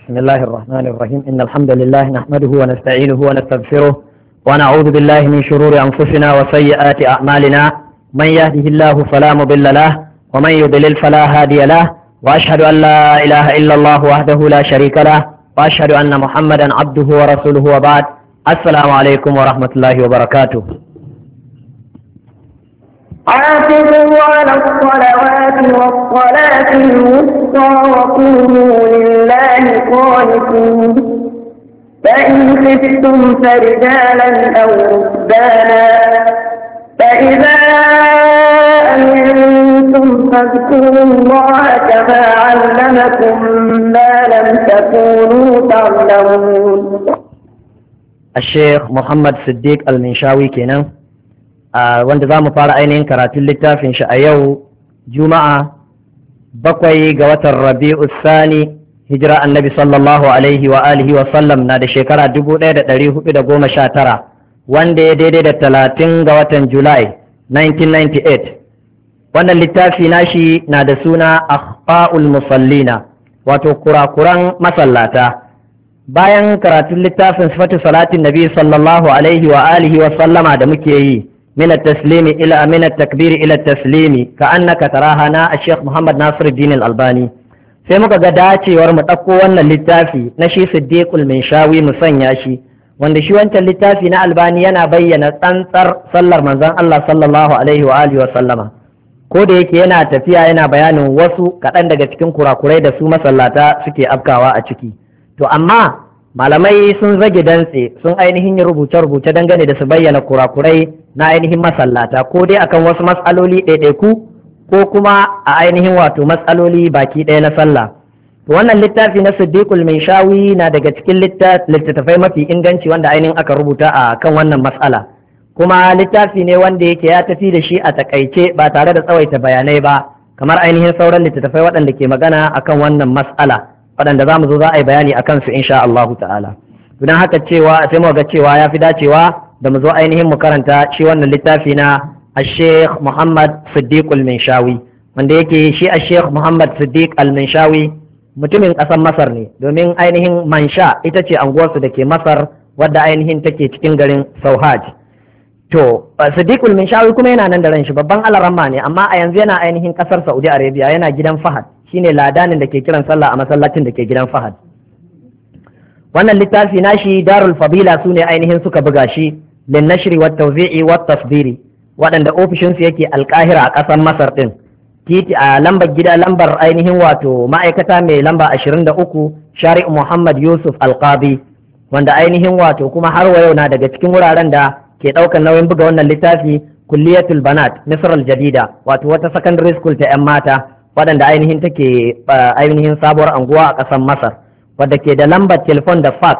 بسم الله الرحمن الرحيم إن الحمد لله نحمده ونستعينه ونستغفره ونعوذ بالله من شرور أنفسنا وسيئات أعمالنا من يهده الله فلا مضل له ومن يضلل فلا هادي له وأشهد أن لا إله إلا الله وحده لا شريك له وأشهد أن محمدا عبده ورسوله وبعد السلام عليكم ورحمة الله وبركاته. حافظوا على الصلوات والصلاة الوسطى وقوموا لله قانتين فإن خفتم فرجالا أو ركبانا فإذا أمنتم فاذكروا الله كما علمكم ما لم تكونوا تعلمون. الشيخ محمد صديق المنشاوي كنا wanda za mu fara ainihin karatun littafin shi a yau juma'a 7 ga watan rabi'u sani hijira annabi sallallahu alaihi wa alihi wa sallam na da shekara 1419 wanda ya daidai da 30 ga watan julai 1998. wannan littafi nashi na da suna akhfa'ul musallina wato kurakuran masallata. bayan karatun littafin sifatu salatin nabi sallallahu alaihi wa alihi wa sallama da muke yi من التسليم إلى من التكبير إلى التسليم كأنك تراها نا الشيخ محمد ناصر الدين الألباني sai muka ga dacewar mu ɗauko wannan littafi na shi Siddiqul Minshawi mu sanya shi wanda shi wancan littafi na Albani yana bayyana tsantsar sallar manzon Allah sallallahu alaihi wa alihi wa sallama ko da yake yana tafiya yana bayanin wasu kaɗan daga cikin kurakurai da su masallata suke afkawa a ciki to amma malamai sun zage dantse sun ainihin yi rubuce-rubuce dangane da su bayyana kurakurai na ainihin masallata ko dai akan wasu matsaloli ɗaiɗaiku ko kuma a ainihin wato matsaloli baki ɗaya na sallah. To wannan littafi na Siddiqul Minshawi na daga cikin littattafai mafi inganci wanda ainihin aka rubuta a kan wannan matsala kuma littafi ne wanda yake ya tafi da shi a takaice ba tare da tsawaita bayanai ba kamar ainihin sauran littattafai waɗanda ke magana akan wannan matsala waɗanda za mu zo za a yi bayani a kansu insha Allah ta'ala. Don haka cewa sai mu ga cewa ya fi dacewa da mu zo ainihin mu karanta shi wannan littafi na Sheikh Muhammad Siddiq al-Minshawi wanda yake shi Sheikh Muhammad Siddiq al-Minshawi mutumin ƙasar Masar ne domin ainihin Mansha ita ce anguwarsu da ke Masar wadda ainihin take cikin garin Sauhaj. To Siddiq al-Minshawi kuma yana nan da ran shi babban alaramma ne amma a yanzu yana ainihin ƙasar Saudi Arabia yana gidan Fahad shine ladanin da ke kiran sallah a masallacin da ke gidan Fahad. wannan littafi nashi Darul Fadila sune ainihin suka buga shi lin nashri wat tawzi'i wat tasdiri waɗanda ofishin su yake Alƙahira a ƙasar Masar din titi a lambar gida lambar ainihin wato ma'aikata mai lamba 23 Shari'u Muhammad Yusuf Alqabi wanda ainihin wato kuma har wa yau na daga cikin wuraren da ke ɗaukar nauyin buga wannan littafi Kulliyatul Banat Misr al-Jadida wato wata secondary school ta 'yan mata waɗanda ainihin take ainihin sabuwar anguwa a ƙasar Masar wadda ke da lambar telefon da fax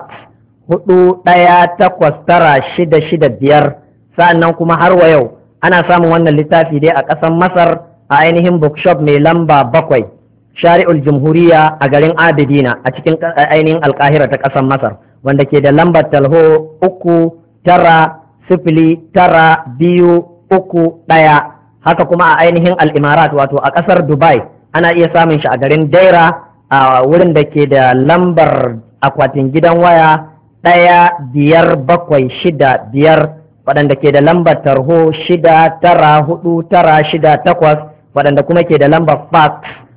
418965 sa'annan kuma har wa yau ana samun wannan littafi dai a ƙasar Masar a ainihin bookshop mai lamba 7 Shari'ul Jumhuriya a garin Abidina a cikin ainihin Alƙahira ta ƙasar Masar wanda ke da lambar talho 390231 haka kuma a ainihin Al-Imarat wato a ƙasar Dubai ana iya samun shi a garin Daira a wurin da ke da lambar akwatin gidan waya 15765 waɗanda ke da lambar tarho 694968 waɗanda kuma ke da lambar fax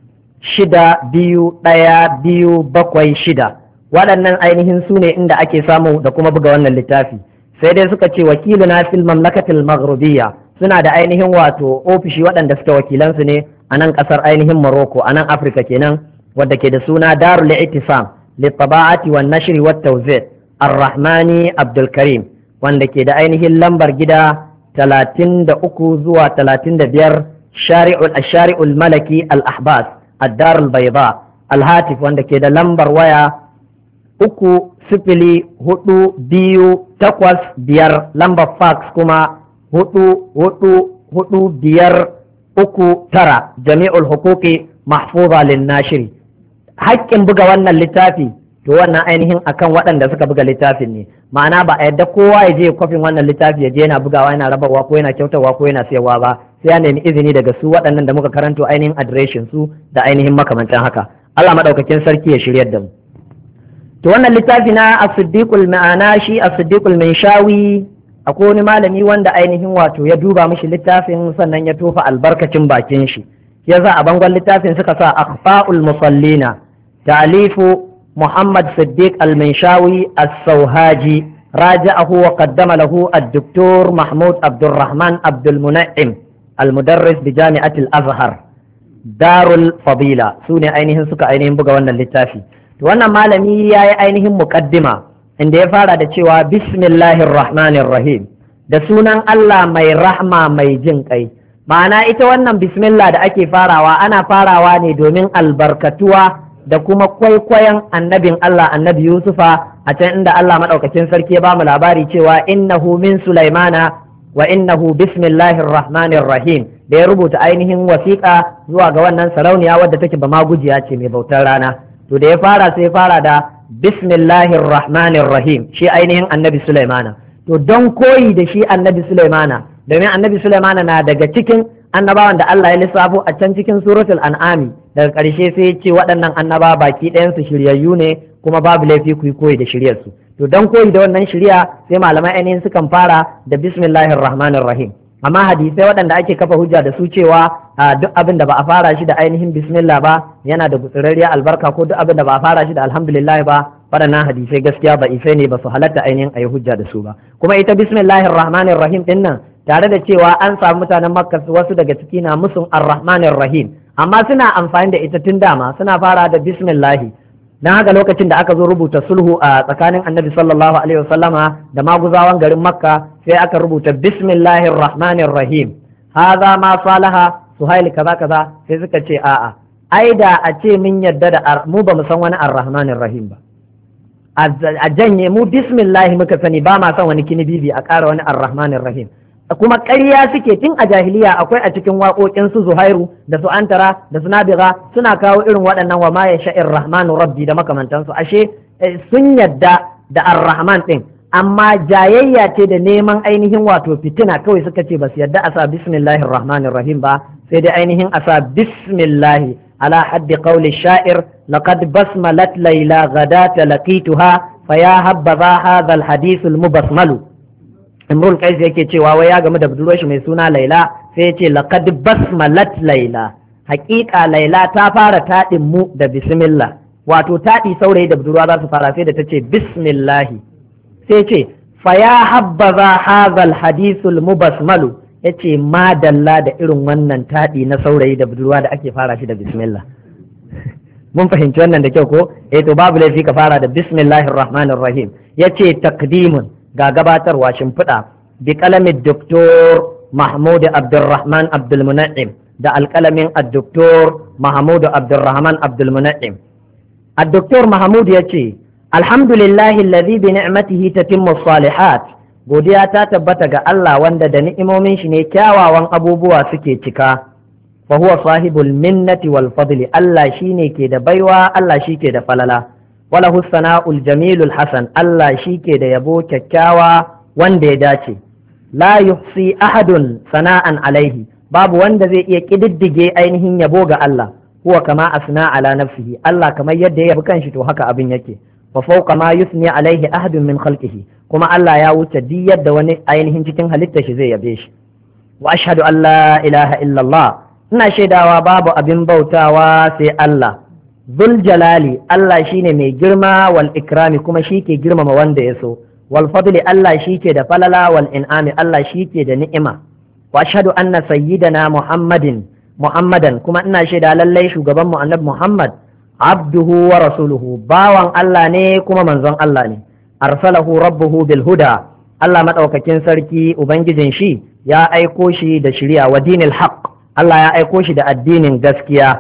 621276 waɗannan ainihin su ne inda ake samu da kuma buga wannan littafi sai dai suka ce wakiluna fil mamlakatil maghribiyya suna da ainihin wato ofishi waɗanda suke wakilansu ne a nan ƙasar ainihin Morocco a nan Afirka kenan wadda ke da suna Darul I'tisam litaba'ati wan nashri wat tawzi' Ar-Rahmani Abdul Karim wanda ke da ainihin lambar gida 33 zuwa 35 Shari'ul Malaki Al-Ahbas Ad-Dar al-Bayda Al-Hatif wanda ke da lambar waya 30428 lambar fax kuma 44539 Jami'ul Huquqi Mahfuza lin-Nashri. Haƙƙin buga wannan littafi to wannan ainihin akan waɗanda suka buga littafin ne, ma'ana ba a yadda kowa ya je kwafin wannan littafi ya je yana bugawa yana rabawa ko yana kyautawa ko yana sayarwa ba, sai ya nemi izini daga su waɗannan da muka karanto ainihin adireshin su da ainihin makamantan haka. Allah madaukakin sarki ya shiryar da mu. to wannan littafi na as-siddiqul ma'ana shi as-siddiqul minshawi akwai wani malami wanda ainihin wato ya duba mishi littafin sannan ya tofa albarkacin bakin shi yasa a bangon littafin suka sa akhfa'ul musallina ta'alifu Muhammad Siddiq al-Minshawi as-Sauhaji راجعه وقدم له الدكتور محمود عبد الرحمن عبد المنعم المدرس بجامعة الأزهر دار الفضيلة سوني أينهم سكا أينهم بقى وانا اللتافي وانا مالمي ياي أينهم مقدمة عند يفعل دا بسم الله الرحمن الرحيم da sunan Allah mai rahma mai jin kai ma'ana ita wannan bismillah da ake farawa ana farawa ne domin albarkatuwa da kuma kwaikwayon annabin Allah annabi Yusufa a can inda Allah madaukakin sarki ya bamu labari cewa innahu min Sulaimana wa innahu bismillahir rahmanir rahim da ya rubuta ainihin wasiƙa zuwa ga wannan sarauniya wadda take ba magujiya ce mai bautar rana to da ya fara sai fara da bismillahir rahmanir rahim shi ainihin annabi Sulaimana to don koyi da shi annabi Sulaimana domin annabi Sulaimana na daga cikin annabawan da Allah ya lissafo a can cikin suratul an'ami daga ƙarshe sai ya ce waɗannan annaba baki ɗayansu shiryayyu ne kuma babu laifi ku yi koyi da shiryarsu to don koyi da wannan shirya sai malamai ainihin sukan fara da bismillahir rahmanir rahim amma hadisai waɗanda ake kafa hujja da su cewa duk abin da ba a fara shi da ainihin bismillah ba yana da gutsirarriya albarka ko duk abin da ba a fara shi da alhamdulillah ba waɗannan hadisai gaskiya ba isai ne ba su halatta ainihin a yi hujja da su ba kuma ita bismillahir rahmanir rahim din nan tare da cewa an samu mutanen makka wasu daga ciki na musun ar-rahmanir rahim amma suna amfani da ita tun dama suna fara da bismillahi dan haka lokacin da aka zo rubuta sulhu a tsakanin annabi sallallahu alaihi wasallama da maguzawan garin makka sai aka rubuta bismillahir rahmanir rahim hadha ma salaha suhail kaza kaza sai suka ce a'a ai da a ce mun yadda da mu ba mu san wani ar-rahmanir rahim ba a janye mu bismillah muka sani ba ma san wani kinibibi a ƙara wani ar-rahmanir rahim kuma ƙarya suke tun a jahiliya akwai a cikin waƙoƙin su Zuhairu da su Antara da su Nabiga suna kawo irin waɗannan wa ma ya sha'ir rahmanu rabbi da makamantansu ashe sun yadda da ar-rahman ɗin amma jayayya ce da neman ainihin wato fitina kawai suka ce ba su yadda a sa bismillahir rahmanir rahim ba sai dai ainihin a sa bismillahi ala haddi qawli sha'ir laqad basmalat layla ghadata laqituha fa ya habbaza hadha al-hadith al-mubasmalu Imrul Qais yake cewa wai ya gamu da budurwar shi mai suna Laila sai ya ce laqad basmalat Laila haƙiƙa Laila ta fara taɗin mu da bismillah wato taɗi saurayi da budurwa za su fara sai da ta ce bismillah sai ce fa ya habbaza hadhal hadithul mubasmalu yace ma dalla da irin wannan taɗi na saurayi da budurwa da ake fara shi da bismillah mun fahimci wannan da kyau ko to babu laifi ka fara da bismillahir rahmanir rahim yace taqdimun ga gabatarwa shimfiɗa bi kalamin doktor Mahmud Abdulrahman Abdulmuna'im da alƙalamin doktor Mahmud Abdulrahman Abdulmuna'im. Doktor Mahmud ya ce, Alhamdulillahi alladhi bi ni'matihi tatimmu salihat. Godiya ta tabbata ga Allah wanda da ni'imomin shi ne kyawawan abubuwa suke cika. Fa huwa sahibul minnati wal fadli. Allah shine ke da baiwa, Allah shi ke da falala. walahu sana'ul jamilul hasan Allah shi ke da yabo kyakkyawa wanda ya dace la yuhsi ahadun sana'an alaihi babu wanda zai iya kididdige ainihin yabo ga Allah huwa kama asna ala nafsihi Allah kamar yadda ya yabi kanshi to haka abin yake wa fawqa ma yusni alaihi ahadun min khalqihi kuma Allah ya wuce duk yadda wani ainihin cikin halitta shi zai yabe shi wa ashhadu an la ilaha illallah ina shaidawa babu abin bautawa sai Allah Zul jalali Allah shine mai girma wal ikrami kuma shi ke girmama wanda ya so wal fadli Allah shi ke da falala wal in'ami Allah shi ke da ni'ima wa ashhadu anna sayyidana Muhammadan kuma ina shaida lallai shugaban mu annabi Muhammad abduhu wa rasuluhu bawan Allah ne kuma manzon Allah ne arsalahu rabbuhu bil huda Allah madaukakin sarki ubangijin shi ya aiko shi da shari'a wa dinil haqq Allah ya aiko shi da addinin gaskiya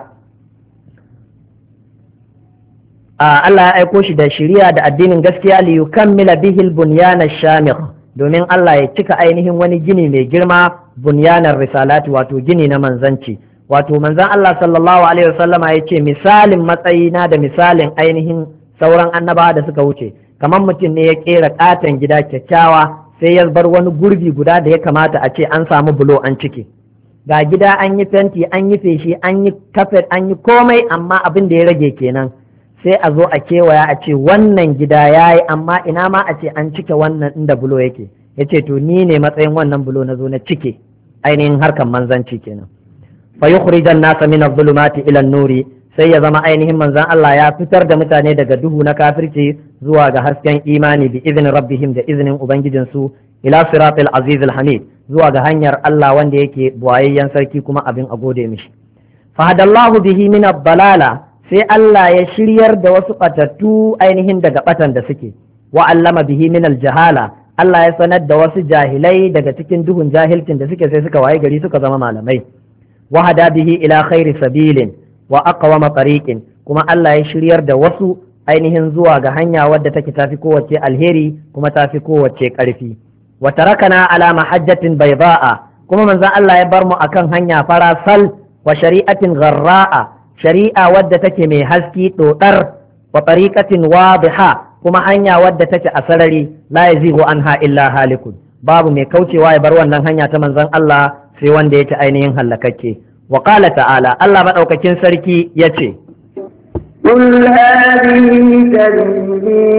Allah ya aiko shi da shari'a da addinin gaskiya li yukammila bihi al-bunyan ash-shamikh domin Allah ya cika ainihin wani gini mai girma bunyanar risalati wato gini na manzanci wato manzan Allah sallallahu alaihi wasallama ya ce misalin matsayina da misalin ainihin sauran annabawa da suka wuce kamar mutum ne ya kera katon gida kyakkyawa sai ya bar wani gurbi guda da ya kamata a ce an samu bulo an cike ga gida an yi fenti an yi feshi an yi kafet an yi komai amma abin da ya rage kenan sai a zo a kewaya a ce wannan gida ya yi, amma ina ma a ce an cike wannan inda bulo yake. Ya ce to ni ne matsayin wannan bulo na zo na cike ainihin harkan manzanci kenan. Fa yukhrijan nasa min adh-dhulumati ila an-nuri, sai ya zama ainihin manzan Allah ya fitar da mutane daga duhu na kafirci zuwa ga hasken imani bi izinin rabbihim, da izinin ubangijinsu, ila siratil azizil hamid, zuwa ga hanyar Allah wanda yake buwayayyen sarki kuma abin a gode mishi. Fahadallahu bihi min ad-dalala, sai Allah ya shiryar da wasu batattu ainihin daga batan da suke, wa allama bihi min al-jahala, Allah ya sanar da wasu jahilai daga cikin duhun jahilcin da suke sai suka waye gari suka zama malamai. Wa hada bihi ila khairi sabilin wa aqwama tariqin, kuma Allah ya shiryar da wasu ainihin zuwa ga hanya wadda take tafi kowace alheri kuma tafi kowace karfi. Wa tarakana ala mahajjatin bayda'a, kuma manzon Allah ya bar mu akan hanya farasal, wa shari'atin gharra'a, shari'a wadda take mai haski dodar, wa tariqatin wadiha, kuma hanya wadda take a sarari, la yazighu anha illa halikun, babu mai kaucewa ya bar wannan hanya ta manzon Allah sai wanda yake ainihin hallakakke. Wa qala ta'ala, Allah madaukakin sarki yace, قل هذه سبيلي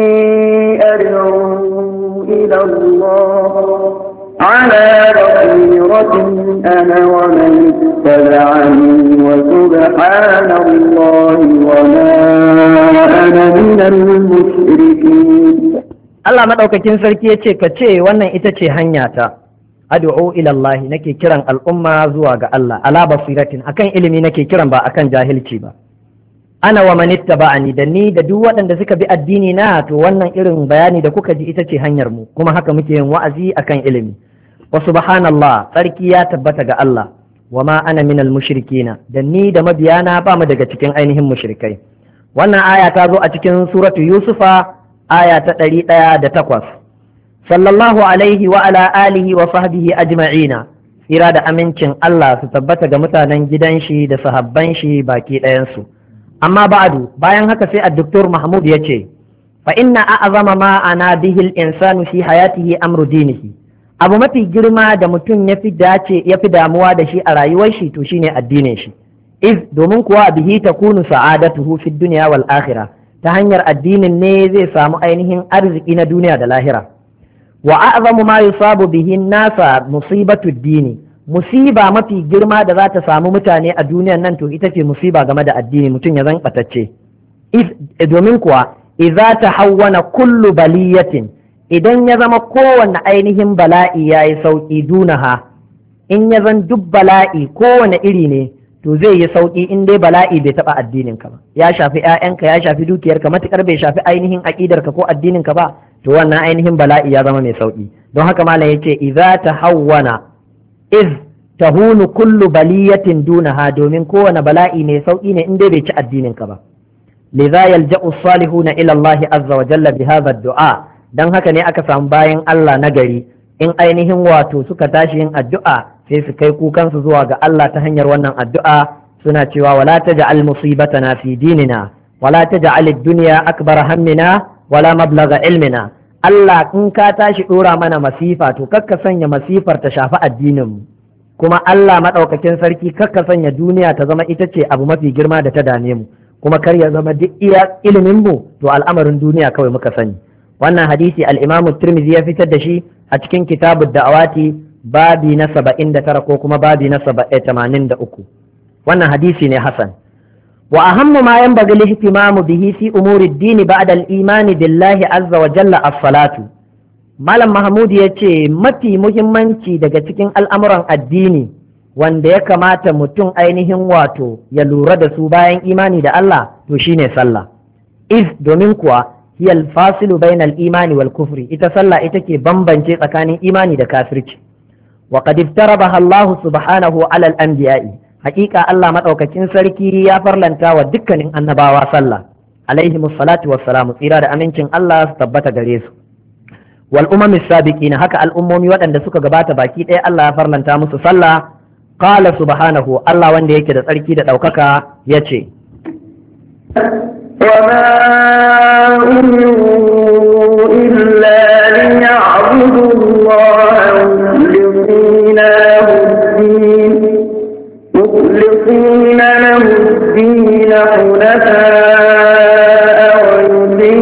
أدعو إلى الله على بصيرة أنا ومن اتبعني وسبحان الله وما أنا من المشركين. Allah madaukakin sarki yace ka ce wannan ita ce hanyata, ad'u ila Allah, nake kiran al'umma zuwa ga Allah, ala basiratin, akan ilimi nake kiran ba akan jahilci ba. Ana wa man ittaba'ani, da ni da duk waɗanda suka bi addini na, to wannan irin bayani da kuka ji ita ce hanyar mu, kuma haka muke yin wa'azi akan ilimi. Wa subhanallah, sarki ya tabbata ga Allah, wa ma ana minal mushrikina, da ni da mabiyana ba mu daga cikin ainihin mushrikai. Wannan aya ta zo a cikin suratu Yusufa, aya ta 108. Sallallahu alaihi wa ala alihi wa sahbihi ajma'ina, tsira da amincin Allah su tabbata ga mutanen gidan shi da sahabban shi baki ɗayansu. Amma ba'adu, bayan haka sai Dr. Mahmud ya ce, fa inna a'azama ma ana bihil insanu fi hayatihi amru dinihi, abu mafi girma da mutum ya fi damuwa da shi a rayuwar shi to shine addinin shi. Iz, domin kuwa bihi takunu sa'adatuhu fi dunya wal akhirah, ta hanyar addinin ne zai samu ainihin arziki na duniya da lahira. Wa a'zamu ma yusabu bihi nasa musibatu dini, musiba mafi girma da za ta samu mutane a duniyan nan to ita ce musiba game da addini, mutum ya zan ɓatacce. Domin kuwa idza tahawwana kullu baliyatin, idan ya zama kowanne ainihin bala'i ya yi sauƙi dunaha, in ya zan duk bala'i kowane iri ne to zai yi sauƙi in dai bala'i bai taɓa addininka ba, ya shafi 'ya'yanka, ya shafi dukiyarka, matuƙar bai shafi ainihin aƙidarka ko addininka ba, to wannan ainihin bala'i ya zama mai sauƙi. Don haka malam yace idza tahawwana iz tahunu kullu baliyatin dunaha, domin kowane bala'i mai sauƙi ne in dai bai ci addininka ba. Lidha yalja'u salihuna ila Allah azza wa jalla bi hadha ad-du'a, dan haka ne aka samu bayan Allah na gari in ainihin wato suka tashi yin addu'a sai su kai kukansu zuwa ga Allah ta hanyar wannan addu'a, suna cewa wala taj'al musibatana fi dinina wala taj'al ad-dunya akbar hammina wala mablagha ilmina. Allah in ka tashi dora mana masifa to kakka sanya masifar ta shafi addinin mu, kuma Allah madaukakin sarki kakka sanya duniya ta zama ita ce abu mafi girma da ta dame mu, kuma kar ya zama duk iya ilimin mu to al'amarin duniya kawai muka sani. Wannan hadisi al-Imam Tirmidhi ya fitar da shi a cikin kitabud da'awati babi na 79 ko kuma babi na 83. Wannan hadisi ne hasan. Wa ahammu ma yanbaghi al-ihtimamu bihi fi umuri ad-din ba'da al-iman billahi azza wa jalla as-salatu. Malam Mahmud ya ce mafi muhimmanci daga cikin al'amuran addini wanda ya kamata mutum ainihin wato ya lura da su bayan imani da Allah to shine sallah. Domin kuwa hiya al-fasilu bayna al-imani wal kufri, ita sallah ita ke bambance tsakanin imani da kafirci. Wa qad iftarabaha Allah subhanahu ala al-anbiya'i, haƙiƙa Allah madaukakin sarki ya farlanta wa dukkanin annabawa sallah alaihimus salatu wassalamu, tsira da amincin Allah su tabbata gare su. Wal umamis sabiqina, haka al'ummomi waɗanda suka gabata baki ɗaya Allah ya farlanta musu sallah. Qala subhanahu, Allah wanda yake da tsarki da ɗaukaka ya ce, وما أمروا إلا ليعبدوا الله مخلصين له الدين حنفاء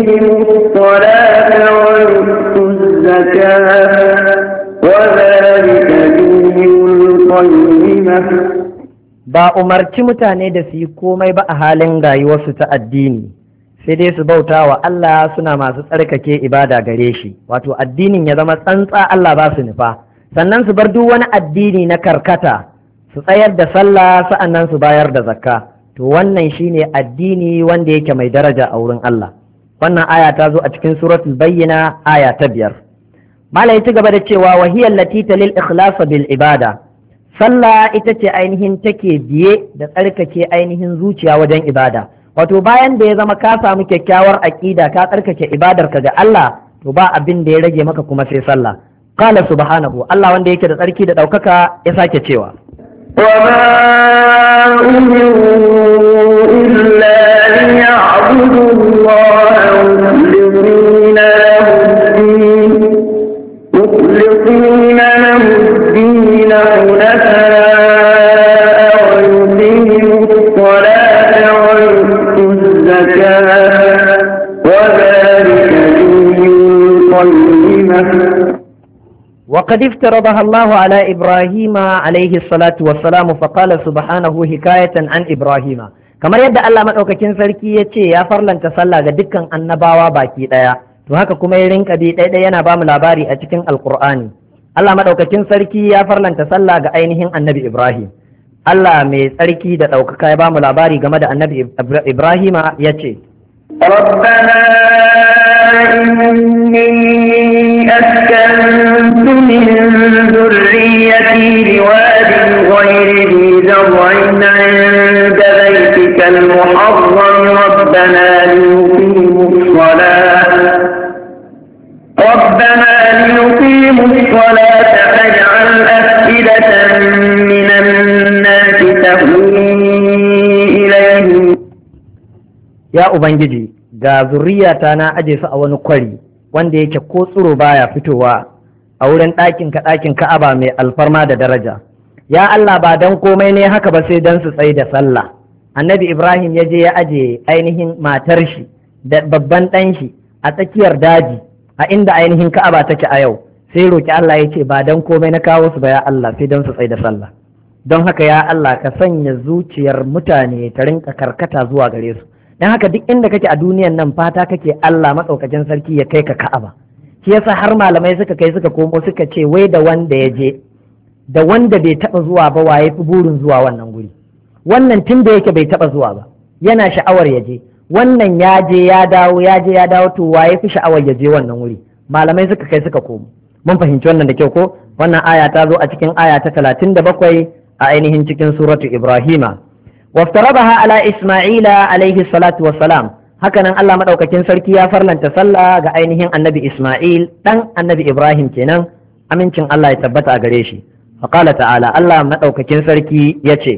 ويقيموا الصلاة ويؤتوا الزكاة وذلك دين القيمة. Ba umarci mutane da su yi komai ba a halin rayuwarsu ta addini, sai dai su bauta wa Allah suna masu tsarkake ibada gare shi, wato addinin ya zama tsantsa Allah ba su nufa, sannan su bar duk wani addini na karkata, su tsayar da sallah sa'annan su bayar da zakka. To wannan shine addini wanda yake mai daraja a wurin Allah. Wannan aya ta zo a cikin suratul bayyina aya ta 5. Malai ci gaba da cewa wa hiya allati talil ikhlas bil ibada. Sallah ita ce ainihin take biye da tsarkake ainihin zuciya wajen ibada. Wato bayan da ya zama ka samu kyakkyawar aqida ka tsarkake ibadarka ga Allah, to ba abin da ya rage maka kuma sai sallah. Qala subhanahu, Allah wanda yake da tsarki da ɗaukaka ya sake cewa وما أمروا إلا ليعبدوا الله مخلصين له الدين حنفاء ويقيموا الصلاة ويؤتوا الزكاة وذلك دين القيمة. وقد افترضها الله على إبراهيم عليه الصلاة والسلام فقال سبحانه حكاية عن إبراهيم kamar yadda Allah maɗaukakin sarki ya ce ya farlanta sallah ga dukkan annabawa baki ɗaya, to haka kuma ya rinka bi ɗaya yana ba mu labari a cikin alkur'ani. Allah maɗaukakin sarki ya farlanta sallah ga ainihin annabi Ibrahim. Allah mai tsarki da ɗaukaka ya ba mu labari game da annabi Ibrahima ya ce ربنا إني أسكنت من ذريتي بواد غير ذي زرع عند بيتك المحرم ربنا ليقيموا الصلاة فاجعل أفئدة من الناس تهوي إليهم. ya Ubangiji, ga zuriyata na aje su a wani kwari wanda yake ko tsiro baya fitowa a wurin ɗakin Ka'aba mai alfarma da daraja. Ya Allah, ba dan komai ne haka ba sai dan su tsaye da sallah. Annabi Ibrahim ya je ya aje ainihin matar shi da babban ɗan shi a tsakiyar daji a inda ainihin Ka'aba take a yau, sai roki Allah ya ce ba dan komai na kawo su ba ya Allah sai dan su tsaye da sallah. Don haka ya Allah ka sanya zuciyar mutane ta rinka karkata zuwa gare su. Dan haka duk inda kake a duniyan nan fata kake Allah maɗaukakin sarki ya kai ka Ka'aba. Shi yasa har malamai suka kai suka komo suka ce wai da wanda ya je da wanda bai taɓa zuwa ba waye fi burin zuwa wannan guri. Wannan tun da yake bai taɓa zuwa ba yana sha'awar ya je, wannan ya je ya dawo to waye fi sha'awar ya je wannan wuri. Malamai suka kai suka komo. Mun fahimci wannan da kyau ko? Wannan aya ta zo a cikin aya ta 37 a ainihin cikin suratu Ibrahima. وافترضها على إسماعيل عليه الصلاة والسلام. hakanan Allah madaukakin sarki ya farlanta sallah ga ainihin annabi Isma'il dan annabi Ibrahim kenan, amincin Allah ya tabbata a gare shi. faqala ta'ala, Allah madaukakin sarki yace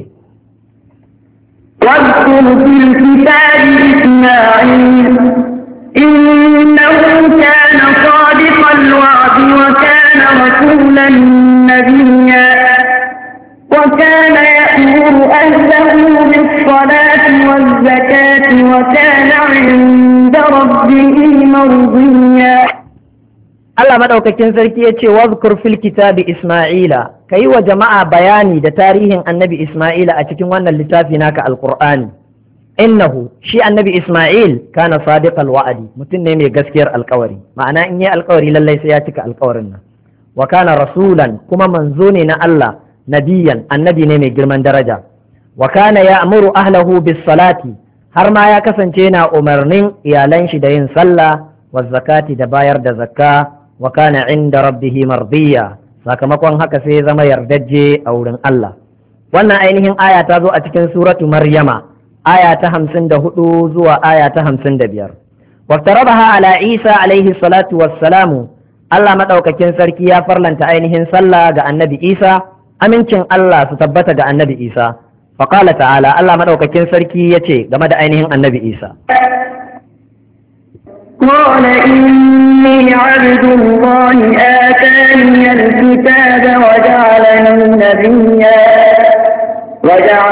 واذكر في الكتاب إسماعيل إنه كان صادق الوعد وكان رسولا نبيا وكان يأمر أهله بالصلاة والزكاة وكان عند ربه مرضيا. Allah madaukakin sarki ya ce wazkur fil kitabi Isma'ila, kai wa jama'a bayani da tarihin annabi Isma'ila a cikin wannan littafi naka alqur'ani. Innahu, shi annabi Isma'il kana sadiqal wa'adi, mutum ne mai gaskiyar alkawari, ma'ana in yi alkawari lallai sai ya cika alkawarin nan. Wa kana rasulan, kuma manzo ne na Allah, nabiyan, annabi ne mai girman daraja. Wa kana ya'muru ahlahu bis salati, har ma ya kasance na umarnin iyalan shi da yin sallah wa zakati da bayar da zakka. Wa kana inda rabbihi mardiya, sakamakon haka sai zama yardajje a wurin Allah. Wannan ainihin aya ta zo a cikin suratu Maryama, aya ta 54 zuwa aya ta 55. Waftarabaha ala Isa alaihi salatu wassalamu, Allah madaukakin sarki ya farlanta ainihin sallah ga annabi Isa, amincin Allah su tabbata ga annabi Isa. Faqala ta'ala, Allah madaukakin sarki yace game da ainihin annabi Isa. قال إني عبد الله آتاني الكتاب وجعلني نبيا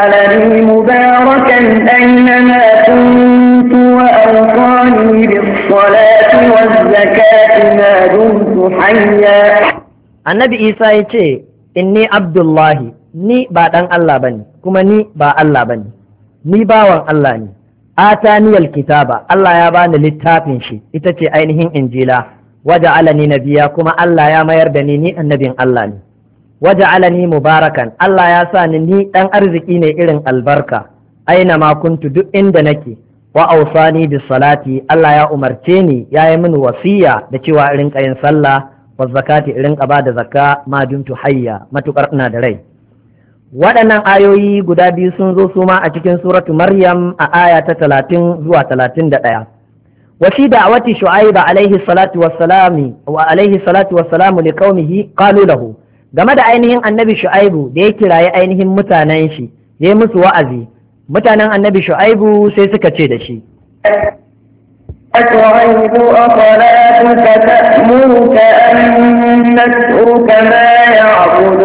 وجعلني مباركا أينما كنت وأوصاني بالصلاة الصلاة والزكاة ما دمت حيا. Annabi Isa ya ce, inni Abdullahi, ni ba ɗan Allah bane, kuma ni ba Allah bane, ni bawan Allah ne. Ataniyal kitaba, Allah ya bani littafin shi, ita ce ainihin Injila. Waja'alani nabiya, kuma Allah ya mayar da ni annabin Allah ne. Waja'alani mubarakan, Allah ya sa ni ɗan arziki ne irin albarka. Aina ma kuntu, duk inda nake. Wa ausani bis salati, Allah ya umarce ni, ya yi mini wasiya da cewa irin yin sallah wa zakati, irin ba da zakka ma dumtu hayya, matukar ina da rai. Waɗannan ayoyi guda biyu sun zo su ma a cikin suratu Maryam a aya ta 30 zuwa 31. Wa fi da'wati Shu'aib alaihi salatu wassalamu li qaumihi qalu lahu, game da ainihin annabi Shu'aibu da ya kiraye ainihin mutanen shi, ya yi musu wa'azi. Mutanen annabi Shu'aibu sai suka ce da shi, أشعيب أصلاتك تأمرك أن نترك ما يعبد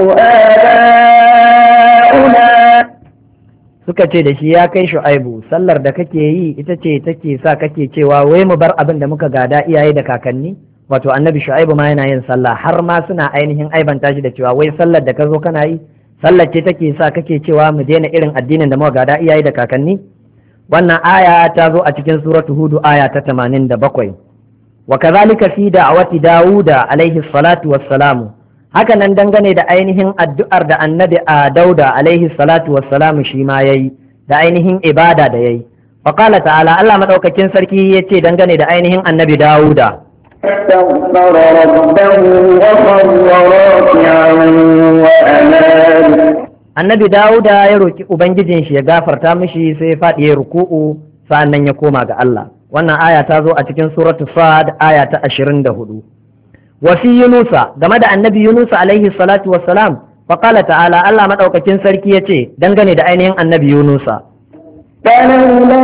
آباؤنا. suka ce da shi, ya kai Shu'aibu, sallar da kake yi ita ce take sa kake cewa wai mu bar abin da muka gada iyaye da kakanni? Wato annabi Shu'aibu ma yana yin sallah, har ma suna ainihin aibanta shi da cewa wai sallar da ka zo kana yi sallar ce take sa kake cewa mu daina irin addinin da muka gada iyaye da kakanni. Wannan aya ta zo a cikin suratu Hudu aya ta 87. Wa kazalika fi da'awati Dawuda alaihi salatu wassalamu, haka nan dangane da ainihin addu'ar da annabi Dauda alaihi salatu wassalamu shi ma yayi, da ainihin ibada da yayi. Fa qala ta'ala, Allah madaukakin sarki yace dangane da ainihin annabi Dawuda, استغفر ربه وخر راكعا وأناب. annabi Dawuda ya roki ubangijin shi ya gafarta mishi, sai ya faɗi ya ruku'u sa'annan ya koma ga Allah. Wannan aya ta zo a cikin suratu Sad aya ta 24. Wa fi Yunusa, game da annabi Yunusa alaihi salatu wassalam, fa qala ta'ala, Allah madaukakin sarki yace dangane da ainihin annabi Yunusa, فلولا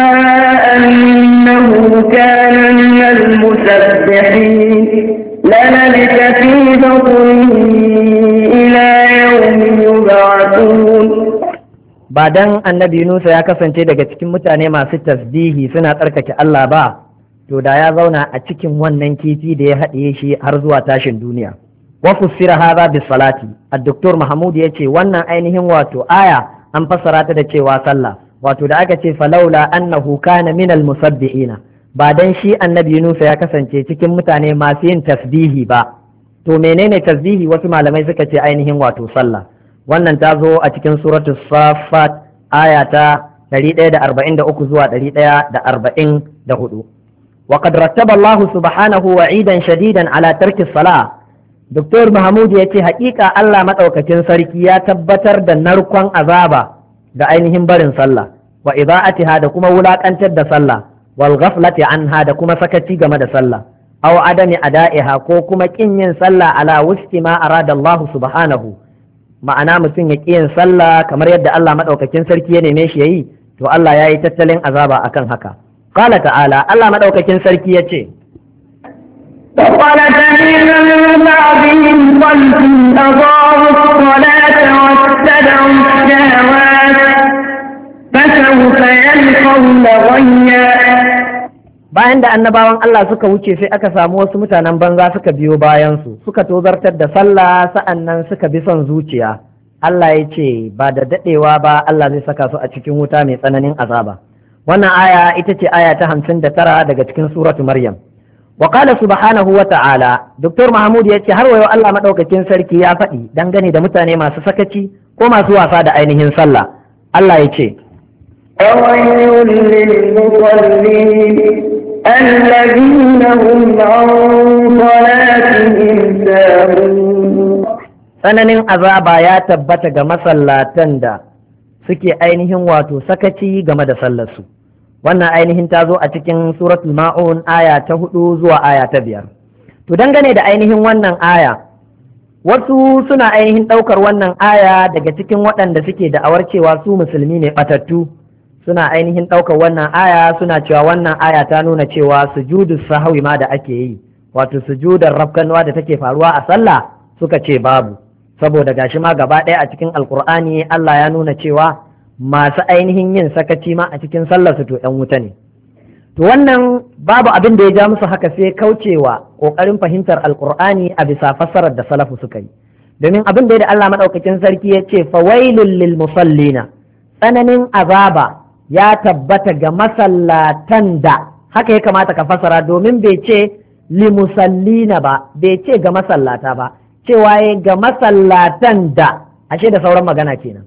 أنه كان من المسبحين للبث في بطنه إلى يوم يبعثون. ba dan annabi Yunusa ya kasance daga cikin mutane masu tasbihi suna tsarkake Allah ba, to da ya zauna a cikin wannan kifi da ya haɗiye shi har zuwa tashin duniya. Wa fassara hadha bis salati, ad-doktor Mahmud yace wannan ainihin wato aya an fassara ta da cewa sallah. Wato da aka ce falaula annahu kana minal musabbihina, ba dan shi annabi Yunusa ya kasance cikin mutane masu yin tasbihi ba. To menene tasbihi? Wasu malamai suka ce ainihin wato sallah. Wannan ta zo a cikin suratul Saffat aya ta 143 zuwa 144. Wa qad rattaba Allah subhanahu wa'idan shadidan ala tarki salah. Dr. Mahmud ya ce haƙiƙa Allah madaukakin sarki ya tabbatar da narkon azaba da ainihin barin sallah, wa ida'atiha da kuma wulakantar da sallah, wal ghaflati anha da kuma sakaci game da sallah, aw adami ada'iha ko kuma kin yin sallah ala wufqi ma arada Allah subhanahu. Ma'ana mutum ya ƙi yin sallah kamar yadda Allah madaukakin sarki ya neme shi yayi, to Allah yayi tattalin azaba akan haka. Qala ta'ala, Allah madaukakin sarki yace, فخلف من بعدهم خلف أضاعوا الصلاة واتبعوا الشهوات فسوف يلقون غيا. bayan da annabawan Allah suka wuce sai aka samu wasu mutanen banza suka biyo bayansu, suka tozartar da sallah, sa'annan suka bi son zuciya. Allah ya ce ba da daɗewa ba Allah zai saka su a cikin wuta mai tsananin azaba. Wannan aya ita ce aya ta 59 daga cikin suratu Maryam. Wa qala subhanahu wa ta'ala, Dr. Mahmud ya ce har wayo Allah madaukakin sarki ya faɗi dangane da mutane masu sakaci ko masu wasa da ainihin sallah. Allah ya ce, فويل للمصلين الذين هم عن صلاتهم ساهون. tsananin azaba ya tabbata ga masallatan da suke ainihin wato sakaci game da sallarsu. Wannan ainihin ta zo a cikin suratul ma'un aya ta 4 zuwa aya ta 5. To dangane da ainihin wannan aya, wasu suna ainihin ɗaukar wannan aya daga cikin waɗanda suke da'awar cewa su musulmi ne ɓatattu, suna ainihin ɗaukar wannan aya suna cewa wannan aya ta nuna cewa sujudu sahwi ma da ake yi, wato sujudar rafkanuwa da take faruwa a sallah, suka ce babu, saboda gashi ma gaba ɗaya a cikin alkur'ani Allah ya nuna cewa masu ainihin yin sakaci ma a cikin sallar su to ‘yan wuta ne. to wannan babu abin da ya ja musu haka sai kaucewa kokarin fahimtar alqur'ani a bisa fassarar da salafu suka yi, domin abin da Allah madaukakin sarki ya ce fawailul lil musallina, tsananin azaba ya tabbata ga masallatan da, haka ya kamata ka fassara, domin bai ce limusallina ba, bai ce ga masallata ba, cewa ya ga masallatan da, ashe da sauran magana kenan.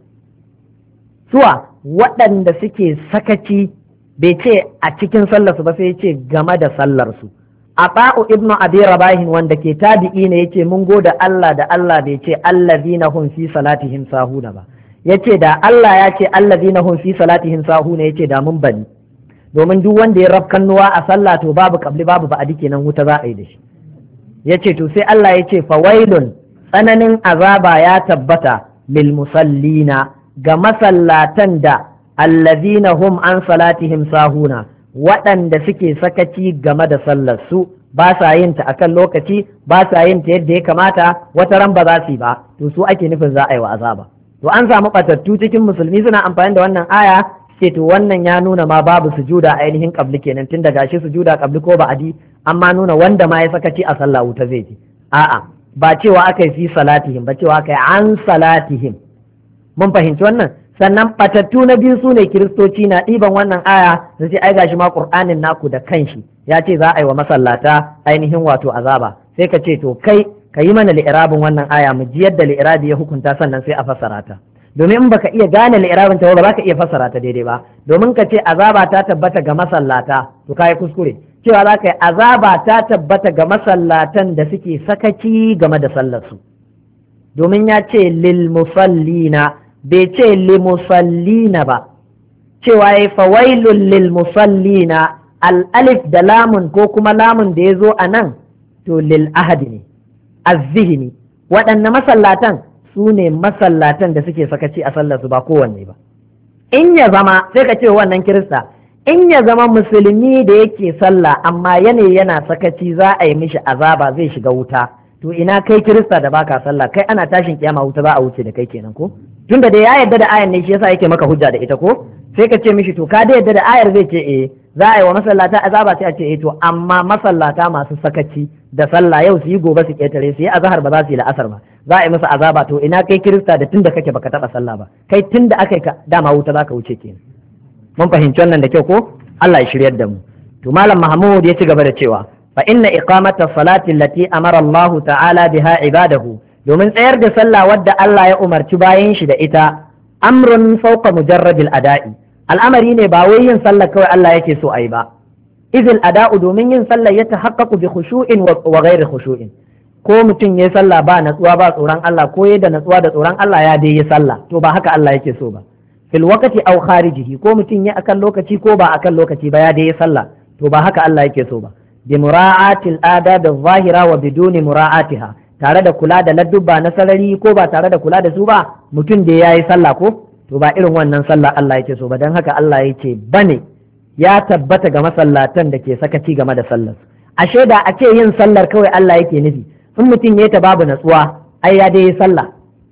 Suwa waɗanda suke sakaci, bai ce a cikin sallarsu ba, sai ya ce game da sallarsu. Ata'u ibnu Abi Rabahin wanda ke tabi'i ne yace mun goda Allah da Allah bai ce allazina hum fi salatihim sahuna ba, yace da Allah ya ce allazina hum fi salatihim sahuna yace da mun bani, domin duk wanda ya rafkannuwa a sallah to babu kabli babu ba'adi kenan wuta za a yi da shi. Yace to sai Allah yace fawailun, tsananin azaba ya tabbata lil musallina ga masallatan da allazina hum an salatihim sahuna, waɗanda suke sakaci game da sallar su, ba sa yin ta akan lokaci, ba sa yin ta yadda ya kamata, wata ran ba za su yi ba, to su ake nufin za a yi wa azaba. To an samu batattu cikin musulmi suna amfani da wannan aya, ce to wannan ya nuna ma babu sujuda ainihin kabli kenan, tun daga shi sujuda kabli ko ba'adi, amma nuna wanda ma ya sakaci a sallah wuta zai ji. A'a, ba cewa aka yi fi salatihim ba, cewa aka yi an salatihim. Mun fahimci wannan? Sannan batattu na biyu su ne kiristoci na ɗiban wannan aya da ce ai gashi ma qur'anin naku da kanshi ya ce za a yi wa masallata ainihin wato azaba, sai ka ce to kai ka yi mana li'irabin wannan aya mu ji yadda li'irabi ya hukunta sannan sai a fassara ta, domin in baka iya gane li'irabin ta ba za ka iya fassara ta daidai ba, domin ka ce azaba ta tabbata ga masallata to kai kuskure, cewa za ka yi azaba ta tabbata ga masallatan da suke sakaci game da sallar su, domin ya ce lil musallina bai ce limusallina ba, cewa ya fawailun lil musallina, al'alif da lamun ko kuma lamun da ya zo a nan to lil ahadi ne, azzihini, waɗanne masallatan su ne masallatan da suke sakaci a sallarsu ba kowanne ba. In ya zama sai ka ce wannan kirista, in ya zama musulmi da yake sallah amma yanayi yana sakaci za a yi mishi azaba zai shiga wuta, to ina kai kirista da baka sallah, kai ana tashin kiyama wuta za a wuce da kai kenan ko? Tunda da ya yarda da ayar ne shi yasa yake maka hujja da ita ko, sai ka ce mishi to ka da yarda da ayar, zai ce eh za a yi wa masallata azaba, sai a ce eh to amma masallata masu sakaci da sallah yau su yi gobe su ketare su yi azhar ba za su yi la'asar ba, za a yi musu azaba, to ina kai kirista da tunda kake baka taba sallah ba, kai tunda aka yi dama wuta za ka wuce kenan. Mun fahimci wannan da kyau ko? Allah ya shiryar da mu. To malam Mahmud ya ci gaba da cewa fa inna iqamata salati allati amara Allah ta'ala biha ibadahu, domin tsayar da sallah wadda Allah ya umarci bayan shi da ita, amrun fawqa mujarradil ada'i, al'amari ne ba wai yin sallah kawai Allah yake so ayi ba, izil ada'u, domin yin sallah ya tahaqqaqu bi khushu'in wa ghairi khushu'in, ko mutum yayi sallah ba natsuwa ba tsoron Allah, ko yayi da natsuwa da tsoron Allah ya dai yi sallah, to ba haka Allah yake so ba. Fil waqti aw kharijihi, ko mutum ya akan lokaci ko ba akan lokaci ba ya dai yi sallah, to ba haka Allah yake so ba. Bi mura'atil adab adh-dhahira wa biduni mura'atiha, tare da kula da ladubba na sarari ko ba tare da kula da su ba, mutum da ya yi sallah ko, to ba irin wannan sallah Allah yake so ba, don haka Allah yake bane ya tabbata ga masallatan da ke sakaci game da sallar. Ashe da a ce yin sallar kawai Allah yake nufi, in mutum ya ta babu natsuwa ai ya dai yi sallah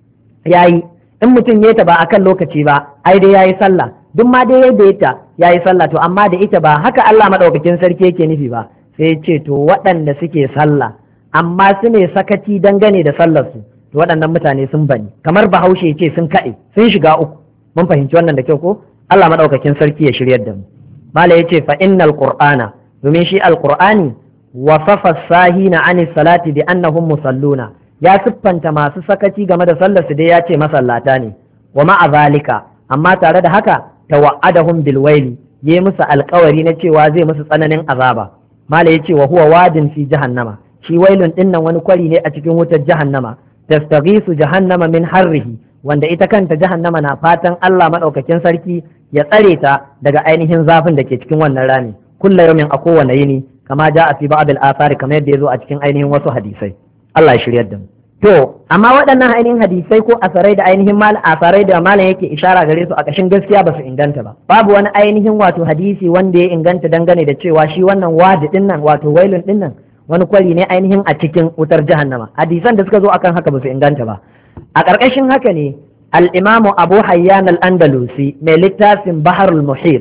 yayi, in mutum ya ta ba akan lokaci ba ai dai yayi sallah, duk ma dai yadda ya ta yayi sallah, to amma da ita ba haka Allah madaukakin sarki yake nufi ba, sai ce to waɗanda suke sallah amma su ne sakaci dangane da sallarsu, to waɗannan mutane sun bani, kamar Bahaushe ce sun kaɗe sun shiga uku. Mun fahimci wannan da kyau ko? Allah maɗaukakin sarki ya shiryar da mu. Mala ya ce fa innal qur'ana, domin shi alqur'ani wasafa sahina ani salati bi annahum musalluna, ya siffanta masu sakaci game da sallarsu dai ya ce masallata ne, wa ma'a zalika, amma tare da haka tawa'adahum bil waili, yayi musu alƙawari na cewa zai musu tsananin azaba. Mala ya ce wa huwa wadin fi jahannama, shi wailun dinnan wani kwari ne a cikin wutar jahannama, tastaghisu jahannama min harrihi, wanda ita kanta jahannama na fatan Allah madaukakin sarki ya tsare ta daga ainihin zafin da ke cikin wannan rami, kullu yawmin a kowane yini, kama ja a fi ba'd al-athari, kamar yadda yazo a cikin ainihin wasu hadisai. Allah ya shiryar da mu. To amma waɗannan ainihin hadisai ko asarai da ainihin asarai da malam yake ishara gare su a ƙashin gaskiya ba su inganta ba, babu wani ainihin wato hadisi wanda ya inganta dangane da cewa shi wannan wadi dinnan wato wailun dinnan wani kwari ne ainihin a cikin wutar jahannama. Hadisan da suka zo akan haka ba su inganta ba. A ƙarƙashin haka ne al-Imamu Abu Hayyan al-Andalusi mai littafin Baharul Muhit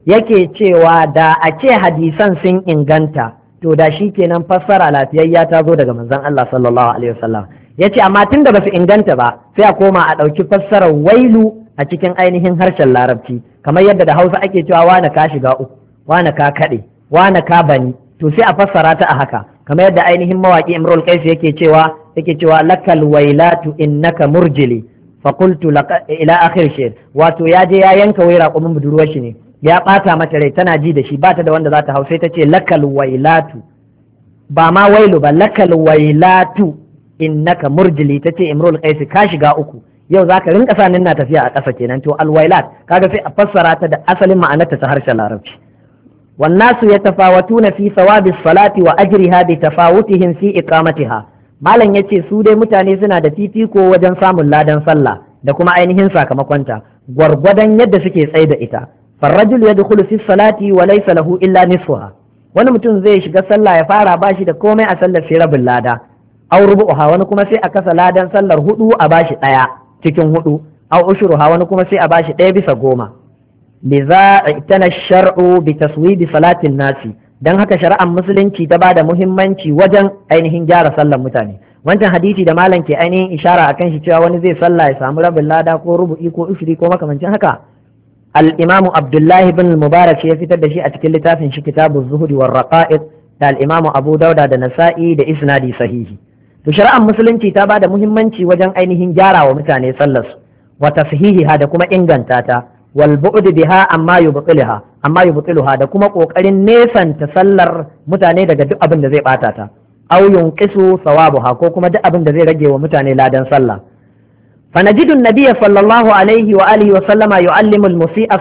yake cewa da a ce hadisan sun inganta to da shi kenan fassara lafiyayya ta zo daga manzon Allah sallallahu alaihi wasallam yace amma tunda ba su inganta ba sai a koma a ɗauki fassarar wailu a cikin ainihin harshen larabci kamar yadda da Hausa ake cewa wane ka shiga uku wane ka kaɗe wane ka bani to sai a fassara ta a haka kamar yadda ainihin mawaki Imrul Qais yake cewa lakal wailatu innaka murjili fa qultu ila akhir shay wato ya je ya yanka wai raƙumin budurwar shi ne ya ɓata mata rai tana ji da shi ba ta da wanda za ta hau sai ta ce lakal wailatu ba ma wailu ba lakal wailatu innaka murjili ta ce Imrul Qais ka shiga uku yau zaka rinka sa na tafiya a ƙasa kenan to alwailat kaga sai a fassara ta da asalin ma'anarta ta harshen larabci والناس يتفاوتون في ثواب الصلاة وأجرها بتفاوتهم في إقامتها malam yace su dai mutane suna da fifiko wajen samun ladan sallah da kuma ainihin sakamakonta gwargwadon yadda suke tsaye da ita farrajul yadkhulu fi salati wa laysa lahu illa nisfuha wani mutum zai shiga sallah ya fara bashi da komai a sallar sai rabin lada aw rubuha wani kuma sai a kasa ladan sallar hudu a bashi daya cikin hudu aw ushruha wani kuma sai a bashi daya bisa goma liza tana shar'u bi taswibi salatin nasi dan haka shari'ar musulunci ta bada muhimmanci wajen ainihin gyara sallar mutane wancan hadisi da malam ke ainihin ishara akan shi cewa wani zai sallah ya samu rabin lada ko rubu'i ko ushri ko makamancin haka al-imamu abdullahi bin mubarak ya fitar da shi a cikin littafin shi kitabu zuhudi war raqa'id da al-imamu abu dauda da nasa'i da isnadi sahihi to shari'ar musulunci ta bada muhimmanci wajen ainihin gyara wa mutane sallar su wa tashihiha da kuma inganta ta wal bu'd biha amma yubtiluha da kuma kokarin nesanta sallar mutane daga duk abin da zai bata ta aw yunqisu thawabuha ko kuma duk abin da zai rage wa mutane ladan sallah fa najidu an-nabiyya sallallahu alaihi wa alihi wa sallama yu'allimu al-musii'a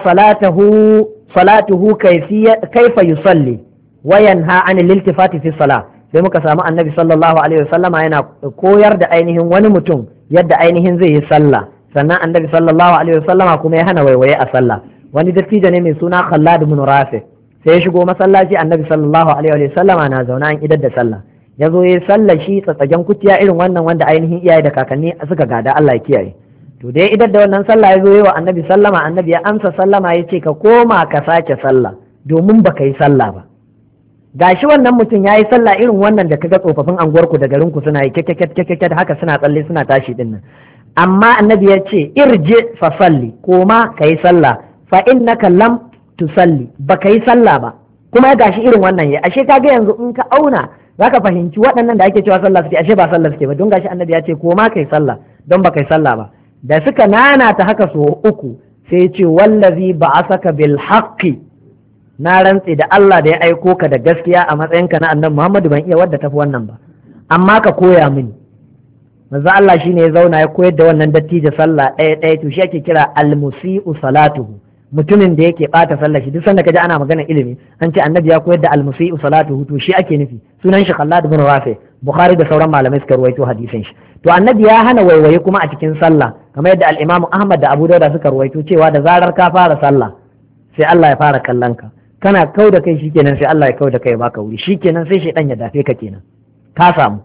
salatuhu kayfa yusalli wa yanha 'an al-iltifati fi salah sai muka samu annabi sallallahu alaihi wa sallama yana koyar da ainihin wani mutum yadda ainihin zai yi sallah sannan annabi sallallahu alaihi wasallama kuma ya hana waiwaye a sallah wani dattijo ne mai suna Khallad ibn Rafi sai ya shigo masallaci annabi sallallahu alaihi wasallama na zauna an idar da sallah ya zo ya sallah shi tsatsagen kuciya irin wannan wanda ainihin iyaye da kakanni suka gada Allah ya kiyaye to dai idar da wannan sallah ya zo yawa annabi sallama annabi ya amsa sallama ya ce ka koma ka sake sallah domin baka yi sallah ba gashi wannan mutum ya yi sallah irin wannan da kaga tsofaffin anguwarku da garinku suna yi kekekekekeke haka suna tsalle suna tashi dinnan amma annabi ya ce irje fa salli koma ka yi sallah fa innaka lam tusalli ba ka yi sallah ba kuma ya gashi irin wannan ya ashe kaga yanzu in ka auna zaka fahimci waɗannan da ake cewa sallah suke ashe ba sallah suke ba don gashi annabi ya ce koma ka yi sallah don ba ka yi sallah ba da suka nanata haka so uku sai ya ce wallazi ba'asaka bil haqqi na rantse da Allah da ya aiko ka da gaskiya a matsayinka na annabi Muhammadu ban iya wadda tafi wannan ba amma ka koya mini manzo Allah shine ya zauna ya koyar da wannan dattijo sallah ɗaya to shi ake kira al-musii'u salatuhu mutumin da yake bata sallah shi duk sanda kaji ana magana ilimi an ce annabi ya koyar da al-musii'u salatuhu to shi ake nufi sunan shi Khallad ibn Rafi Bukhari da sauran malamai suka ruwaito hadisin shi to annabi ya hana waiwaye kuma a cikin sallah kamar yadda al-Imam Ahmad da Abu Dawud suka ruwaito cewa da zarar ka fara sallah sai Allah ya fara kallon ka kana kau da kai shikenan sai Allah ya kau da kai baka wuri shikenan sai shaydan ya dafe ka kenan ka samu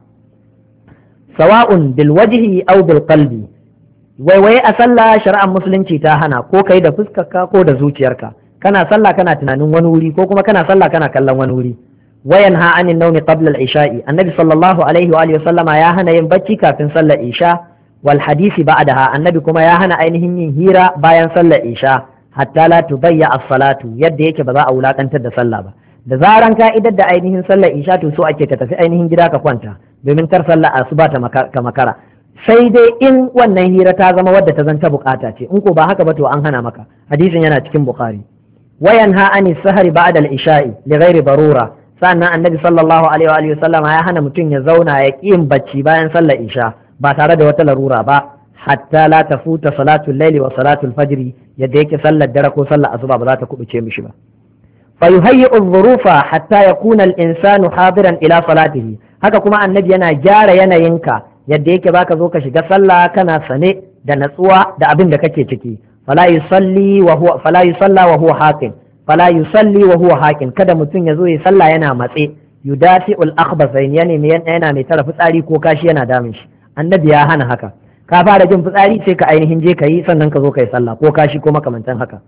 sawa'un bil wajhi aw bil qalbi waiwaye a sallah shari'ar musulunci ta hana ko kai da fuskarka ko da zuciyarka kana sallah kana tunanin wani wuri ko kuma kana sallah kana kallon wani wuri wayan ha anin nawmi qabla al isha'i annabi sallallahu alaihi wa alihi sallama ya hana yin bacci kafin sallar isha wal hadisi ba'daha annabi kuma ya hana ainihin yin hira bayan sallar isha hatta la tubayya as-salatu yadda yake ba za a wulakantar da sallah ba da zaran ka idar da ainihin sallar isha to so ake ka tafi ainihin gida ka kwanta domin kar sallar asuba ka makara sai dai in wannan hira ta zama wadda ta zanta bukata ce in ko ba haka ba to an hana maka hadisin yana cikin bukhari wayan ha ani sahari ba'da al-isha'i li ghairi darura sannan annabi sallallahu alaihi wa sallam ya hana mutum ya zauna ya yin bacci bayan sallar isha ba tare da wata larura ba hatta la tafuta salatul laili wa salatul fajri yadda yake sallar dare ko sallar asuba ba za ta kubuce mishi ba fa yuhayyi'u adh-dhurufa hatta yakuna al-insanu hadiran ila salatihi haka kuma annabi yana gyara yanayinka yadda yake baka zo ka shiga sallah kana sane da natsuwa da abin da kake ciki fala yusalli wa huwa haqin fala yusalli wa huwa haqin kada mutum ya zo ya sallah yana matse yudafi'ul akhbasain yana mai tara fitsari ko kashi yana damun shi annabi ya hana haka ka fara jin fitsari sai ka ainihin je ka yi sannan ka zo ka yi sallah ko kashi ko makamantan haka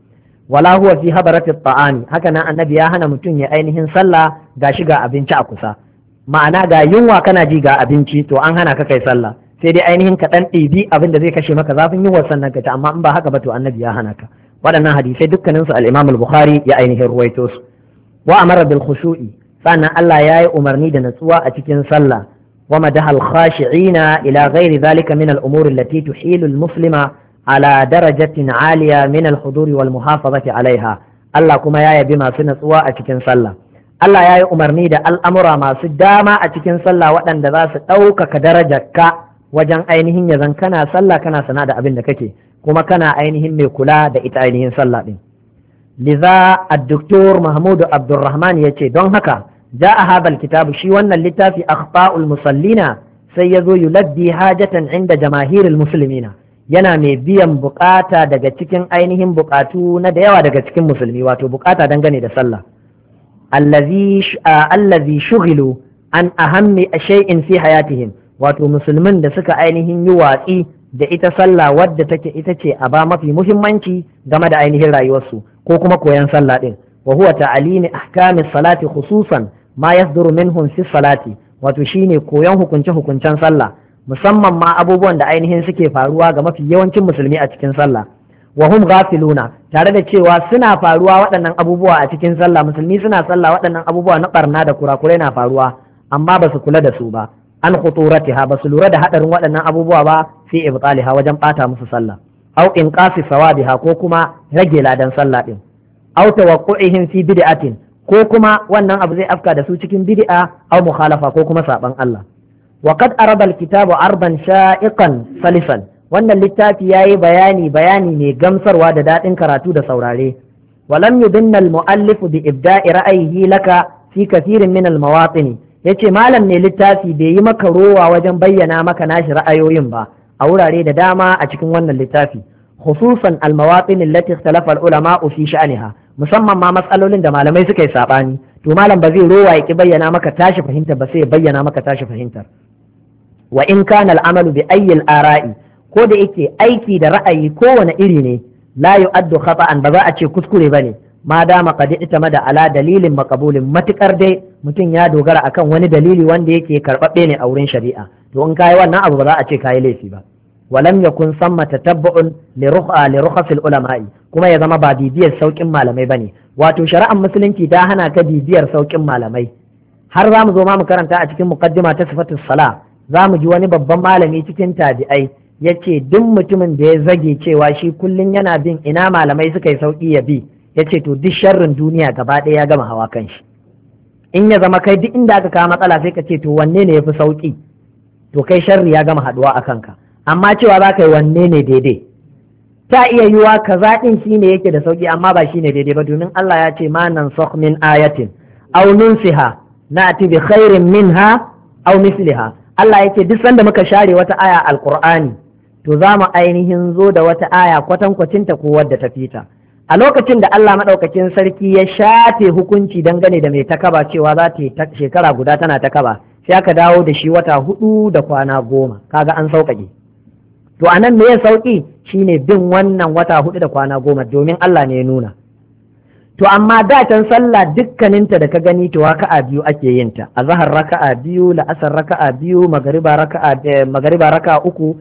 wala huwa fi hadarati at-ta'ami haka nan annabi ya hana mutum ya ainihin sallah gashi ga abinci a kusa, ma'ana ga yunwa kana ji ga abinci to an hana ka kai sallah, sai dai ainihin ka dan ɗibi abin da zai kashe maka zafin yunwa sannan ka ci, amma in ba haka ba to annabi ya hana ka. waɗannan hadisai dukkanin su al-Imam al-Bukhari ya ainihin ruwaito su. wa amara bil khushu'i sannan Allah ya yi umarni da natsuwa a cikin sallah. wa madaha al-khashi'ina ila ghairi dhalika min al-umur allati tuhilu al-muslima ala darajatin aliya min al-huduri wal muhafazati alaiha. Allah kuma ya yabi masu natsuwa a cikin sallah. Allah ya yi umarni da al'amura masu dama a cikin sallah waɗanda za su ɗaukaka darajarka wajen ainihin ya zan kana sallah kana sana da abin da kake kuma kana ainihin mai kula da ita ainihin sallah ɗin. Liza ad-Doktor Mahmudu Abdulrahman ya ce don haka ja'a hadal kitabu shi wannan littafi akhfa'ul musallina sai ya zo yuladdi hajatan inda jamahirul muslimina yana mai biyan bukata daga cikin ainihin bukatu na da yawa daga cikin musulmi wato bukata dangane da sallah. allazi shughilu an ahammi shay'in fi hayatihim wato musulmin da suka ainihin yi watsi da ita sallah wadda take ita ce a ba mafi muhimmanci game da ainihin rayuwarsu ko kuma koyan sallah din wa huwa ta'alimi ahkamis salati khususan ma yasduru minhum fi salati wato shine koyan hukunce hukuncen sallah musamman ma abubuwan da ainihin suke faruwa ga mafi yawancin musulmi a cikin sallah wa hum ghafiluna tare da cewa suna faruwa waɗannan abubuwa a cikin sallah musulmi suna sallah waɗannan abubuwa na barna da kurakurai na faruwa amma ba su kula da su ba an khuturatiha ba su lura da hadarin waɗannan abubuwa ba fi ibtaliha wajen bata musu sallah aw inqasi sawabiha ko kuma rage ladan sallah din aw tawaqqu'ihim fi bid'atin ko kuma wannan abu zai afka da su cikin bid'a aw mukhalafa ko kuma saban Allah wa qad arada al-kitabu arban sha'iqan salisan wannan littafi ya yi bayani mai gamsarwa da daɗin karatu da saurare. walam yudinna al-mu'allifu bi ibda'i ra'ayihi laka fi kathirin min al-mawatin yace malam ne littafi bai yi maka rowa wajen bayyana maka nashi ra'ayoyin ba a wurare da dama a cikin wannan littafi khususan al-mawatin allati ikhtalafa al-ulama fi sha'niha musamman ma matsalolin da malamai suka yi sabani to malam ba zai rowa ya ki bayyana maka tashi fahimtar ba sai ya bayyana maka tashi fahimtar. wa in kana al-amalu bi ayyi al-ara'i ko da yake aiki da ra'ayi kowane iri ne la yu'addu khata'an ba za a ce kuskure bane ma dama qad itamada ala dalilin maqbulin matukar dai mutum ya dogara akan wani dalili wanda yake karbabbe ne a wurin shari'a to in kai wannan abu ba za a ce kai laifi ba walam yakun samma tatabbu'un li rukhasil ulama'i kuma ya zama ba bibiyar saukin malamai bane wato shari'ar musulunci ta hana ka bibiyar saukin malamai har za mu zo ma mu karanta a cikin muqaddima ta sifatus sala za mu ji wani babban malami cikin tabi'ai ya ce duk mutumin da ya zage cewa shi kullum yana bin ina malamai suka yi sauƙi ya bi ya ce to duk sharrin duniya gaba ɗaya ya gama hawa kan shi in ya zama kai duk inda aka kawo matsala sai ka ce to wanne ne ya fi sauƙi to kai sharri ya gama haɗuwa a kanka amma cewa za ka yi wanne ne daidai ta iya yiwa kaza ɗin shi ne yake da sauƙi amma ba shi ne daidai ba domin Allah ya ce ma nan min ayatin aw nunsiha na'ti bi khairin minha aw misliha Allah yake duk sanda muka share wata aya alqur'ani to za mu ainihin zo da wata aya kwatankwacinta ko wadda ta fita a lokacin da Allah maɗaukakin sarki ya shafe hukunci dangane da mai takaba cewa za ta yi shekara guda tana takaba sai aka dawo da shi wata 4 da kwana 10 kaga an sauƙaƙe to anan me ya sauƙi shine bin wannan wata 4 da kwana 10 domin Allah ne ya nuna to amma da can sallah dukkaninta da ka gani to raka'a biyu ake yin ta azhar raka'a biyu la'asar raka'a biyu magariba raka'a 3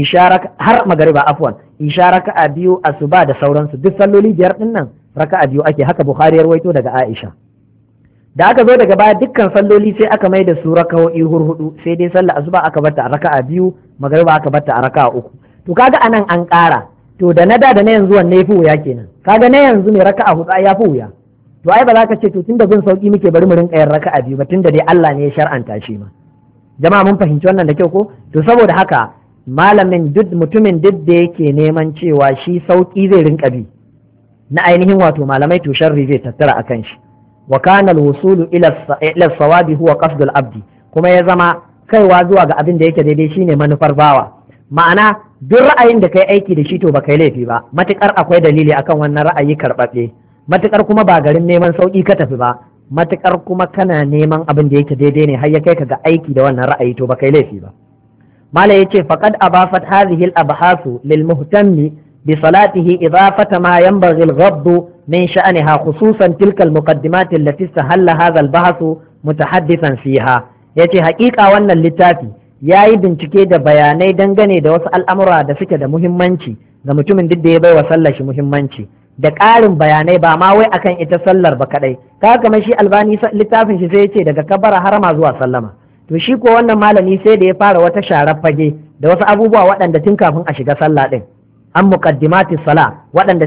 har magariba afwan isha raka'a biyu asuba da sauransu duk salloli 5 din nan raka'a biyu ake haka Bukhari ya rawaito daga Aisha da aka zo daga baya dukkan salloli sai aka mai da su raka'o'i hurhudu sai dai sallar asuba aka barta a raka'a biyu magariba aka barta a raka'a 3 to kaga anan an ƙara to da na da na yanzu wanne yafi wuya kenan kaga na yanzu ne raka'a 4 ya fi wuya to ai ba za ka ce to tunda bin sauki muke bari mu rinka yin raka'a biyu ba tunda dai Allah ne ya shar'anta shi ma jama'a mun fahimci wannan da kyau ko to saboda haka malamin mutumin duk da yake neman cewa shi sauki zai rinka bi na ainihin wato malamai to sharri zai tattara akan shi wa kana al-wusulu ila sawabi huwa qasd al-abdi kuma ya zama kaiwa zuwa ga abin da yake daidai shine manufar bawa ma'ana duk ra'ayin da kai aiki da shi to ba kai laifi ba matukar akwai dalili akan wannan ra'ayi karɓaɓɓe matukar kuma ba garin neman sauki ka tafi ba matukar kuma kana neman abin da yake daidai ne har ya kai ka ga aiki da wannan ra'ayi to ba kai laifi ba mala yace faqad abafat hadhihi al-abhasu lil muhtammi بصلاته إضافة ما ينبغي الغض من شأنها خصوصا تلك المقدمات التي استهل هذا البحث متحدثا فيها. yace haƙiƙa wannan littafi ya yi bincike da bayanai dangane da wasu al'amura da suke da muhimmanci ga mutumin duk da ya bai wa sallar shi muhimmanci da ƙarin bayanai ba ma wai akan ita sallar ba kaɗai. Ka kamar shi Albani littafin shi sai ya ce daga kabara harama zuwa sallama, to shi ko wannan malami sai da ya fara wata sharar fage da wasu abubuwa waɗanda tun kafin a shiga sallah ɗin an muqaddimati sala waɗanda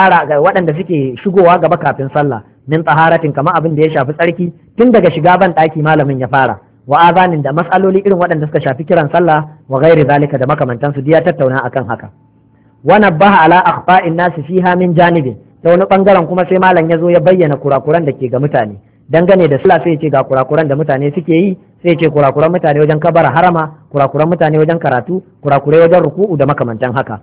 suke shigowa gaba kafin sallah min taharatin kamar abin da ya shafi tsarki tun daga shiga ban ɗaki malamin ya fara wa azanin da mas'aloli irin waɗanda suka shafi kiran sallah wa ghairi zalika da makamantansu ya tattauna akan haka. wa nabbaha ala akhfa'in nasi fiha min janibin, ta wani bangaren kuma sai malam ya zo ya bayyana kurakuran da ke ga mutane dangane da sallah, sai ya ce ga kurakuran da mutane suke yi, sai ya ce kurakuran mutane wajen kabara harama, kurakuran mutane wajen karatu, kurakurai wajen ruku'u da makamantan haka.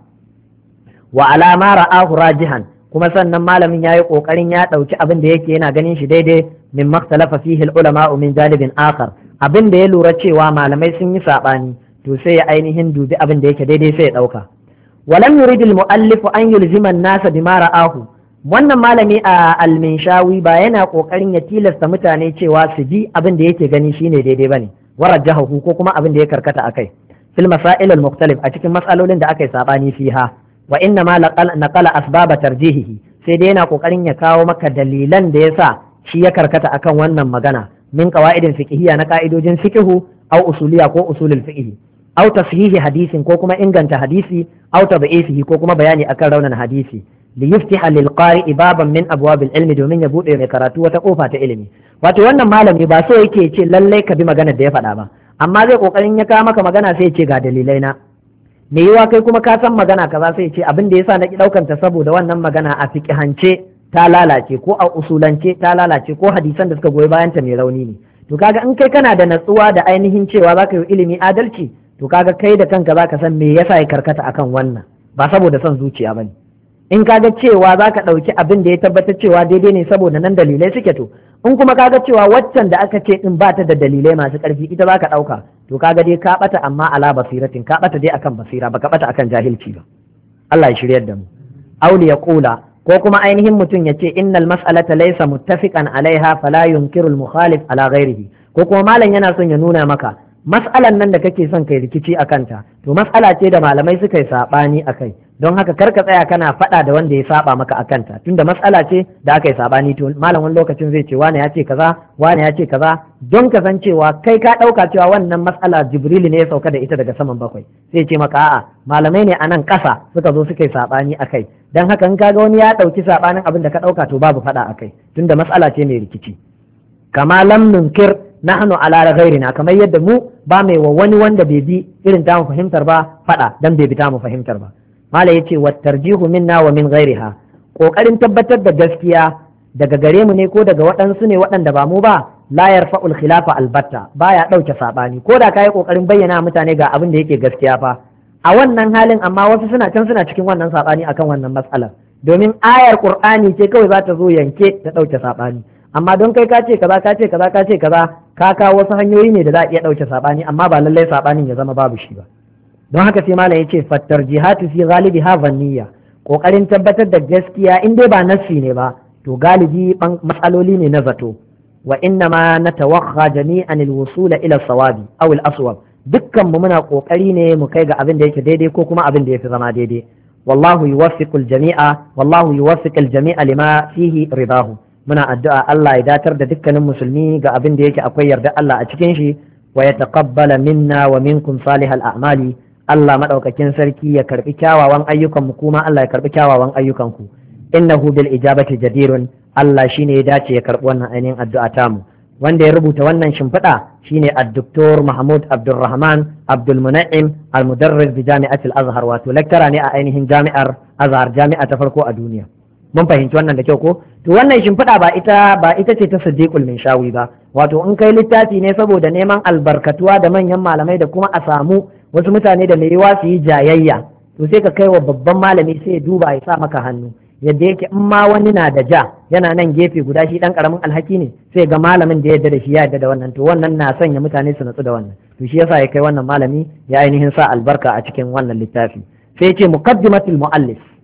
wa alama ra'ahu rajihan, kuma sannan malamin yayi kokarin ya dauki abin da yake yana ganin shi daidai min makhtalafa fihi ulama min janibin akhar, abin da ya lura cewa malamai sun yi sabani to sai ya ainihin dubi abin da yake daidai sai ya dauka. walam yurid al muallif an yulzima an-nas bima ra'ahu, wannan malami a al-Minshawi ba yana kokarin ya tilasta mutane cewa su bi abin da yake gani shine daidai bane, warajjahu ko kuma abin da ya karkata akai fil masail al-mukhtalif, a cikin mas'alolin da aka yi sabani fiha. wa inna ma naqala asbaba tarjihihi, sai dai yana kokarin ya kawo maka dalilan da yasa shi ya karkata akan wannan magana min qawaidin fiqhiyya na ka'idojin fiqhu aw usuliya ko usulul fiqh aw tashihi hadisin ko kuma inganta hadisi aw tad'ifihi ko kuma bayani akan raunan hadisi li yuftiha lil qari'i baban min abwabil ilmi, domin ya bude mai karatu wata kofa ta ilimi. Wato wannan malami ba so yake ce lallai ka bi maganar da ya faɗa ba, amma zai kokarin ya kawo maka magana sai ya ce ga dalilai na. me yiwa kai kuma ka san magana kaza sai ce abin da yasa na ki daukan ta saboda wannan magana a fiqhance ta lalace ko a usulance ta lalace ko hadisan da suka goyi bayan ta mai rauni ne. To kaga in kai kana da natsuwa da ainihin cewa zaka yi ilimi adalci, to kaga kai da kanka zaka san me yasa ya karkata akan wannan, ba saboda son zuciya bane. In kaga cewa zaka dauki abin da ya tabbatar cewa daidai ne saboda nan dalilai suke, to in kuma kaga cewa waccan da aka ce din ba ta da dalilai masu karfi ita zaka dauka, to kaga dai ka bata amma ala basiratin, ka bata dai akan basira, baka bata akan jahilci ba. Allah ya shiryar da mu. Auli ya kula, ko kuma ainihin mutum ya ce innal mas'alata laysa muttafiqan alaiha fala yunkiru al-mukhalif ala ghairihi, ko kuma malam yana son ya nuna maka mas'alan nan da kake son kai rikici akan ta, to mas'ala ce da malamai suka yi sabani akai, don haka kar ka tsaya kana faɗa da wanda ya saba maka akan ta, tunda mas'ala ce da aka yi sabani, to malam wani lokacin zai ce wani ya ce kaza wani ya ce kaza, don ka san cewa kai ka ɗauka cewa wannan mas'ala Jibril ne ya sauka da ita daga saman bakwai, sai ce maka a'a malamai ne a nan ƙasa suka zo suka yi sabani akai, don haka in kaga wani ya ɗauki sabanin abin da ka ɗauka to babu faɗa akai, tunda mas'ala ce mai rikici. Kama lam nunkir nahnu ala ghairina, kamar yadda mu ba mai wa wani wanda bai bi irin tamu fahimtar ba faɗa dan bai bi tamu fahimtar ba. Mala yace wa tarjihu minna wa min ghairiha, kokarin tabbatar da gaskiya daga gare mu ne ko daga waɗansu ne waɗanda ba mu ba, la yarfa'ul khilafa albatta, baya ɗauke sabani, ko da kai kokarin bayyana mutane ga abin da yake gaskiya fa a wannan halin, amma wasu suna can suna cikin wannan sabani akan wannan matsalar, domin ayar Qur'ani ce kawai za ta zo yanke ta ɗauke sabani, amma don kai ka ce kaza ka ce kaza ka ce kaza, ka kawo wasu hanyoyi ne da za a iya ɗauke sabani, amma ba lallai sabanin ya zama babu shi ba. Don haka sai malam yace fattar jihatu fi ghalibi ha vanniya, kokarin tabbatar da gaskiya in dai ba nassi ne ba, to galibi matsaloli ne na zato. Wa inna ma natawakha jami'an alwusula ila sawabi aw al-aswab, dukkan mu muna kokari ne mu kai ga abin da yake daidai ko kuma abin da yafi zama daidai. Wallahu yuwaffiqul jami'a, wallahu yuwaffiqul jami'a lima fihi ridahu. Muna addu'a Allah ya datar da dukkanin musulmi ga abin da yake akwai yarda Allah a cikin shi, wa yataqabbala minna wa minkum salihal a'mali. Allah madaukakin sarki ya karbi kyawawan ayyukan mu, kuma Allah ya karbi kyawawan ayyukan ku. Innahu bil ijabati jadirun, Allah shine ya dace ya karbi wannan ainihin addu'a tamu. Wanda ya rubuta wannan shimfiɗa shine Dr. Mahmud Abdulrahman Abdul Muna'im al-Mudarris bi Jami'atil Azhar, wato lecturer ne a ainihin Jami'ar Azhar, jami'a ta farko a duniya. Mun fahimci wannan da kyau ko? To wannan shimfiɗa ba ita ce ta Siddiqul Minshawi ba, wato in kai littafi ne saboda neman albarkatuwa da manyan malamai da kuma a samu wasu mutane da mai yiwa su yi jayayya, to sai ka kai wa babban malami sai ya duba ya sa maka hannu, yadda yake in ma wani na da ja yana nan gefe guda shi dan karamin alhaki ne, sai ga malamin da ya yarda da shi ya yarda da wannan, to wannan na sanya mutane su natsu da wannan, to shi yasa ya kai wannan malami ya ainihin sa albarka a cikin wannan littafi. Sai ce muqaddimatul muallif,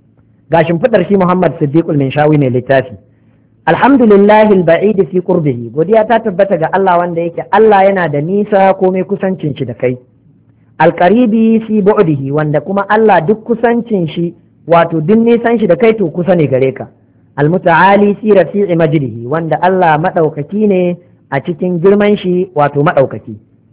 ga shimfidar shi Muhammad Siddiqul Minshawi mai littafi. Alhamdulillahi al-ba'id fi qurbihi, godiya ta tabbata ga Allah wanda yake Allah yana da nisa ko mai kusancin shi da kai. Al-qaribi fi bu'dihi, wanda kuma Allah duk kusancin shi wato duk nisan shi da kai to kusa ne gare ka. Al-muta'ali fi rafi'i majdihi, wanda Allah madaukaki ne a cikin girman shi wato madaukaki.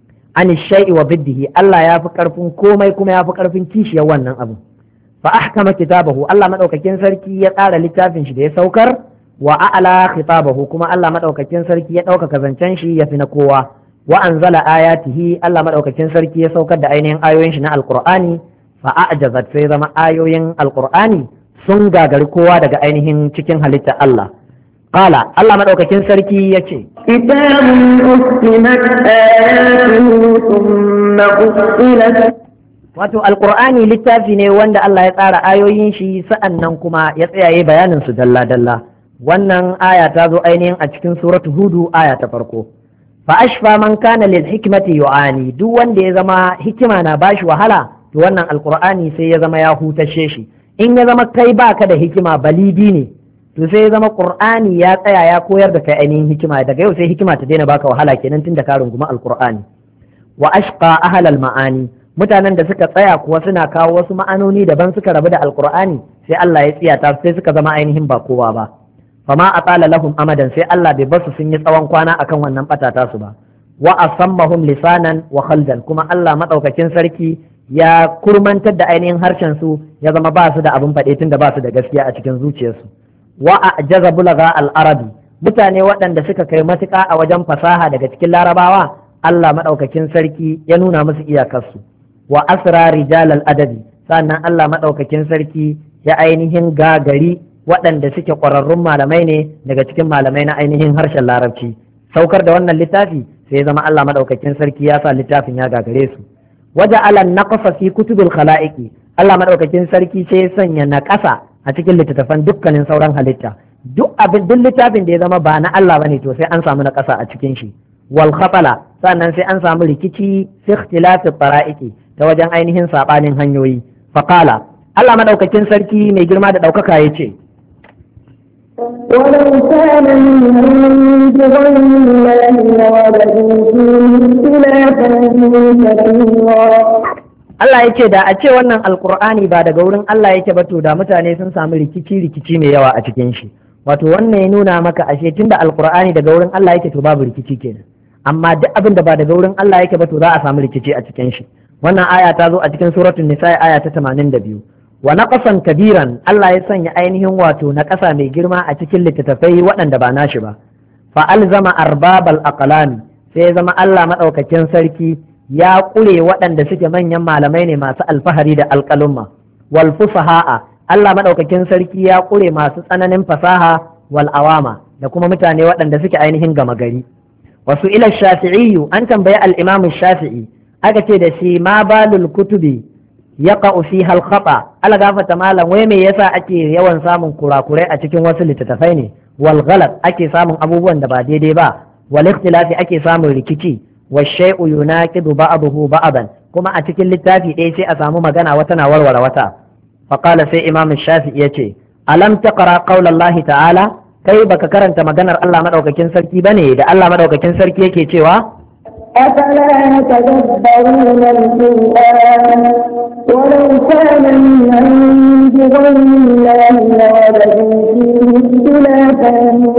An shay'i wa biddihi, Allah ya fi karfin komai kuma ya fi karfin kishiyar wannan abu. Fa ahkama kitabahu, Allah madaukakin sarki ya tsara littafin shi da ya saukar, wa a'la khitabahu, kuma Allah madaukakin sarki ya ɗaukaka zancen shi ya fi na kowa. Wa anzala ayatihi, Allah madaukakin sarki ya saukar da ainihin ayoyin shi na alqur'ani, fa a'jazat, sai zama ayoyin alqur'ani sun gagari kowa daga ainihin cikin halitta Allah. Qala, Allah madaukakin sarki yace, kitabun uhkimat ayatuhu thumma fussilat. Wato alqur'ani littafi ne wanda Allah ya tsara ayoyin shi sa'annan kuma ya tsayaye bayanin su dalla dalla. Wannan aya ta zo ainihin a cikin suratu Hudu aya ta farko. Fa ashfa man kana lil hikmati yu'ani, duk wanda ya zama hikima na bashi wahala to wannan alqur'ani sai ya zama ya hutashe shi. In ya zama kai baka da hikima balidi ne to sai ya zama qur'ani ya tsaya ya koyar da kai ainihin hikima, daga yau sai hikima ta daina baka wahala kenan tun da ka runguma alqur'ani. Wa ashqa ahlal ma'ani, mutanen da suka tsaya kuwa suna kawo wasu ma'anoni daban suka rabu da alqur'ani sai Allah ya tsiyata sai suka zama ainihin ba kowa ba. Fama atala lahum amadan, sai Allah bai basu sun yi tsawon kwana akan wannan batata su ba. Wa asammahum lisanan wa khaldan, kuma Allah madaukakin sarki ya kurmantar da ainihin harshen su ya zama ba su da abin faɗe tun da ba su da gaskiya a cikin zuciyarsu. Wa ajaza bulagha al-arabi, mutane waɗanda suka kai matuƙa a wajen fasaha daga cikin larabawa Allah madaukakin sarki ya nuna musu iyakarsu. Wa asra rijal al-adabi, sannan Allah madaukakin sarki ya ainihin gagari waɗanda suke ƙwararrun malamai ne daga cikin malamai na ainihin harshen larabci. Saukar da wannan littafi sai zama Allah madaukakin sarki ya sa littafin ya gagare su. Waja alan naqasa fi kutubil khalaiqi, Allah madaukakin sarki sai ya sanya naƙasa a cikin littattafan dukkanin sauran halitta. Duk littafin da ya zama ba na Allah bane to sai an samu naƙasa a cikin shi. Wal khatala, sannan sai an samu rikici fi ikhtilafi fara'iqi, ta wajen ainihin sabanin hanyoyi. Faqala, Allah madaukakin sarki mai girma da ɗaukaka ya ce, ولو كان من عند غير الله لوجدوا فيه اختلافا كثيرا. Allah ya ce da a ce wannan alkur'ani ba daga wurin Allah yake ba to da mutane sun samu rikici mai yawa a cikin shi. Wato wannan ya nuna maka ashe tunda alkur'ani daga wurin Allah yake to babu rikici kenan. Amma duk abin da ba daga wurin Allah yake ba to za a samu rikici a cikin shi. Wannan aya ta zo a cikin suratul nisa aya ta 82. Wa naqasan kabiran, Allah ya sanya ainihin wato na ƙasa mai girma a cikin littattafai waɗanda ba nashi ba. Fa alzama arbabal aqlami, sai ya zama Allah madaukakin sarki ya ƙure waɗanda suke manyan malamai ne masu alfahari da alƙalumma. Wal fusaha'a, Allah madaukakin sarki ya ƙure masu tsananin fasaha wal awama, da kuma mutane waɗanda suke ainihin gama gari. Wasu ila shafi'iyyu, an tambayi al-imam shafi'i, aka ce da shi ma balul kutubi yaqa'u fiha al-khata, ala gafata malam wai me yasa ake yawan samun kurakurai a cikin wasu littattafai ne, wal ghalat ake samun abubuwan da ba daidai ba, wal ikhtilafi ake samun rikici, wa shay'u yunaqidu ba'dahu ba'dan, kuma a cikin littafi ɗaya sai a samu magana wata na warware wata. Fa qala sai imam shafi'i yace, alam taqra qawla Allah ta'ala, kai baka karanta maganar Allah madaukakin sarki bane da Allah madaukakin sarki yake cewa أفلا يتدبرون القرآن ولو كان من عند غير الله لوجدوا فيه اختلافا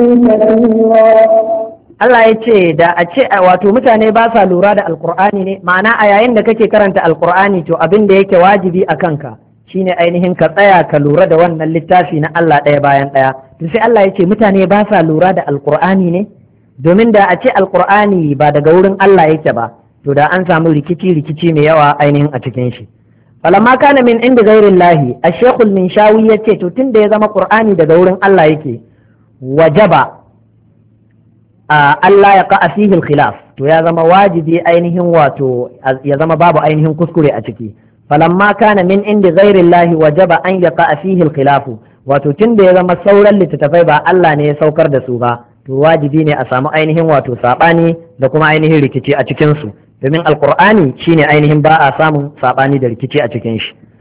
كثيرا. Allah ya ce da a ce wato mutane ba sa lura da alkur'ani ne, ma'ana a yayin da kake karanta alkur'ani to abin da yake wajibi a kanka shine ainihin ka tsaya ka lura da wannan littafi na Allah ɗaya bayan ɗaya. To sai Allah ya ce mutane ba sa lura da alkur'ani ne, domin da a ce alkur'ani ba daga wurin Allah yake ba to da an samu rikici mai yawa ainihin a cikin shi. Falamma kana min inda gairin lahi, Ash-Shaykhul Minshawi ya ce to tun da ya zama qur'ani daga wurin Allah yake, wajaba Allah ya ka'a fihi khilaf, to ya zama wajibi ainihin wato ya zama babu ainihin kuskure a ciki. Falamma kana min inda gairin lahi wajaba an ya ka'a fihi khilaf, wato tun da ya zama sauran littattafai ba Allah ne ya saukar da su ba, to wajibi ne a samu ainihin wato saɓani da kuma ainihin rikici a cikinsu, domin alkur'ani shine ainihin ba a samun saɓani da rikici a cikin shi.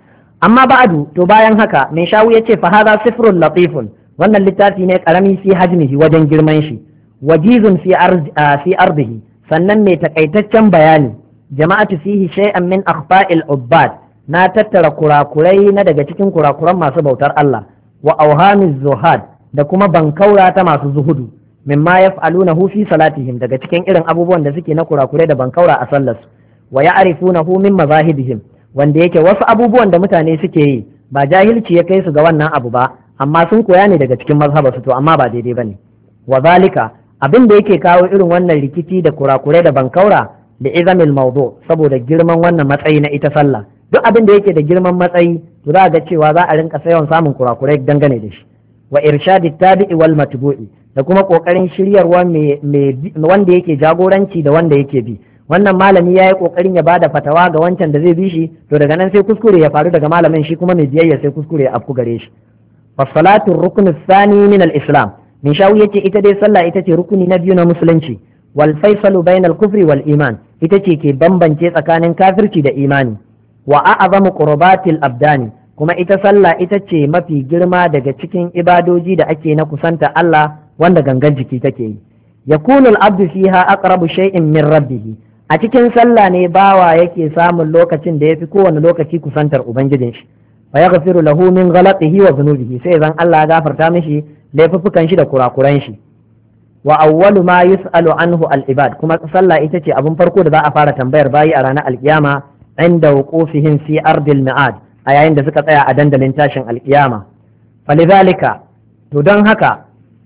amma ba'du to bayan haka mai shawu yace fa hadha sifrun latifun, wannan littafi ne karami fi hajmihi wajen girman shi, wajizun fi ardihi, sannan mai takaitaccen bayani, jama'atu fihi shay'an min akhfa'il ubbad, na tattara kurakurai na daga cikin kurakuran masu bautar Allah, wa awhamiz zuhad, da kuma bankaura ta masu zuhudu, mimma yaf'alunahu fi salatihim, daga cikin irin abubuwan da suke na kurakurai da bankaura a sallarsu, wa ya'rifunahu min mazahibihim, wanda yake wasu abubuwan da mutane suke yi ba jahilci ya kai su ga wannan abu ba, amma sun koya ne daga cikin mazhabarsu, to amma ba daidai bane. Wa zalika, abin da yake kawo irin wannan rikici da kurakurai da bankaura da izamil mawdu, saboda girman wannan matsayi na ita sallah. Duk abin da yake da girman matsayi to za ga cewa za a rinka yawan samun kurakurai dangane da shi. Wa irshadi tabi'i wal matbu'i, da kuma kokarin shiryarwa wanda yake jagoranci da wanda yake bi. Wannan malami ya yi kokarin ya bada fatawa ga wancan da zai bi shi, to daga nan sai kuskure ya faru daga malamin, shi kuma mai biyayya sai kuskure ya afku gare shi. Fasalatu rukun thani min al-islam, min shawi yace ita dai sallah ita ce rukuni na biyu na musulunci. Wal faisalu bainal kufri wal iman, ita ce ke bambance tsakanin kafirci da imani. Wa a'zamu qurbatil abdani, kuma ita sallah ita ce mafi girma daga cikin ibadoji da ake na kusanta Allah wanda gangan jiki take yi. Yakunu al-abdu fiha aqrabu shay'in min rabbih, a cikin sallah ne bawa yake samun lokacin da yafi kowane lokaci kusantar ubangijin shi. Fa yaghfiru lahu min ghalatihi wa dhunubihi, sai zan Allah ya gafarta mishi laifuffukan shi da kurakuran shi. Wa awwalu ma yus'alu anhu al-ibad, kuma sallah ita ce abin farko da za a fara tambayar bayi a ranar alkiyama, inda wuqufihim fi ardil mi'ad, a yayin da suka tsaya a dandalin tashin alkiyama. Falidhalika, to don haka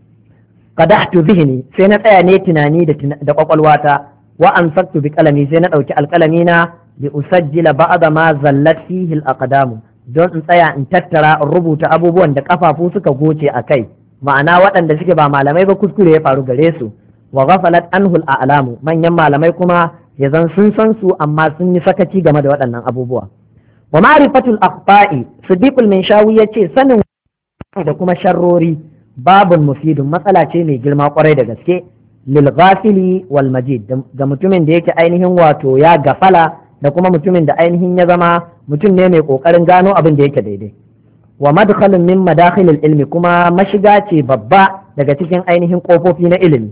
qadahtu zihni, sai na tsaya ne tunani da kwakwalwata, wa ansaktu bi qalami, sai na dauki alqalami na bi usajjila ba'da ma zallat fihi al-aqdam, don in tsaya in tattara in rubuta abubuwan da kafafu suka goce a kai, ma'ana waɗanda suke ba malamai ba kuskure ya faru gare su. Wa ghafalat anhu al-a'lamu, manyan malamai kuma ya zan sun san su amma sun yi sakaci game da waɗannan abubuwa. Wa ma'rifatul akhfa'i, Siddiqul Minshawi yace sanin da kuma sharrori babun mufidun, matsala ce mai girma kwarai da gaske, lil ghafili wal majid, ga mutumin da yake ainihin wato ya gafala, da kuma mutumin da ainihin ya zama mutum ne mai kokarin gano abin da yake daidai. Wa madkhalun min madakhilil ilmi, kuma mashiga ce babba daga cikin ainihin kofofi na ilimi.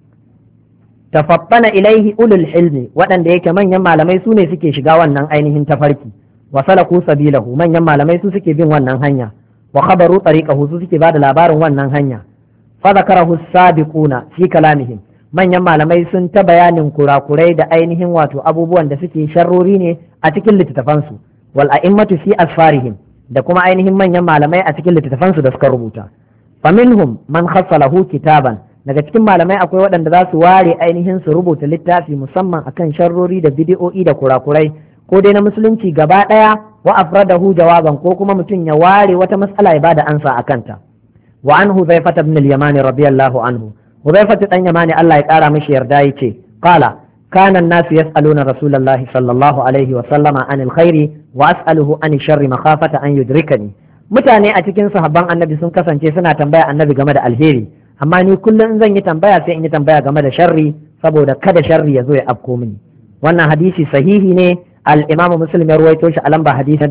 Tafaffana ilaihi ulul ilmi, waɗanda yake manyan malamai su ne suke shiga wannan ainihin tafarki. Wa salaku sabilahu, manyan malamai su suke bin wannan hanya. Wa khabaru tariqahu, su suke bada labarin wannan hanya. Fa zakarahu sabiquna fi kalamihim, manyan malamai sun ta bayanin kurakurai da ainihin wato abubuwan da suke sharrori ne a cikin littattafansu. Wal a'immatu fi asfarihim, da kuma ainihin manyan malamai a cikin littattafansu da suka rubuta. Fa minhum man khassa lahu kitaban, daga cikin malamai akwai waɗanda za su ware ainihin su rubuta littafi musamman akan sharrori da bidi'o'i da kurakurai, ko dai na musulunci gaba ɗaya, wa afradahu jawaban, ko kuma mutum ya ware wata matsala ya bada ansa a kanta. Wa an Hudhaifah ibn al-Yamani radiyallahu anhu, Hudhaifah dan Yamani Allah ya kara mishi yarda yace, qala kana an-nasu yas'aluna rasulullahi sallallahu alaihi wa sallama anil khairi wa as'aluhu an sharri makhafata an yudrikani. Mutane a cikin sahabban annabi sun kasance suna tambaya annabi game da alheri, amma ni kullum zan yi tambaya sai in yi tambaya game da sharri, saboda kada sharri ya zo ya afko mini. Wannan hadisi sahihi ne, al-Imam Muslim ya ruwaito shi a lamba hadisi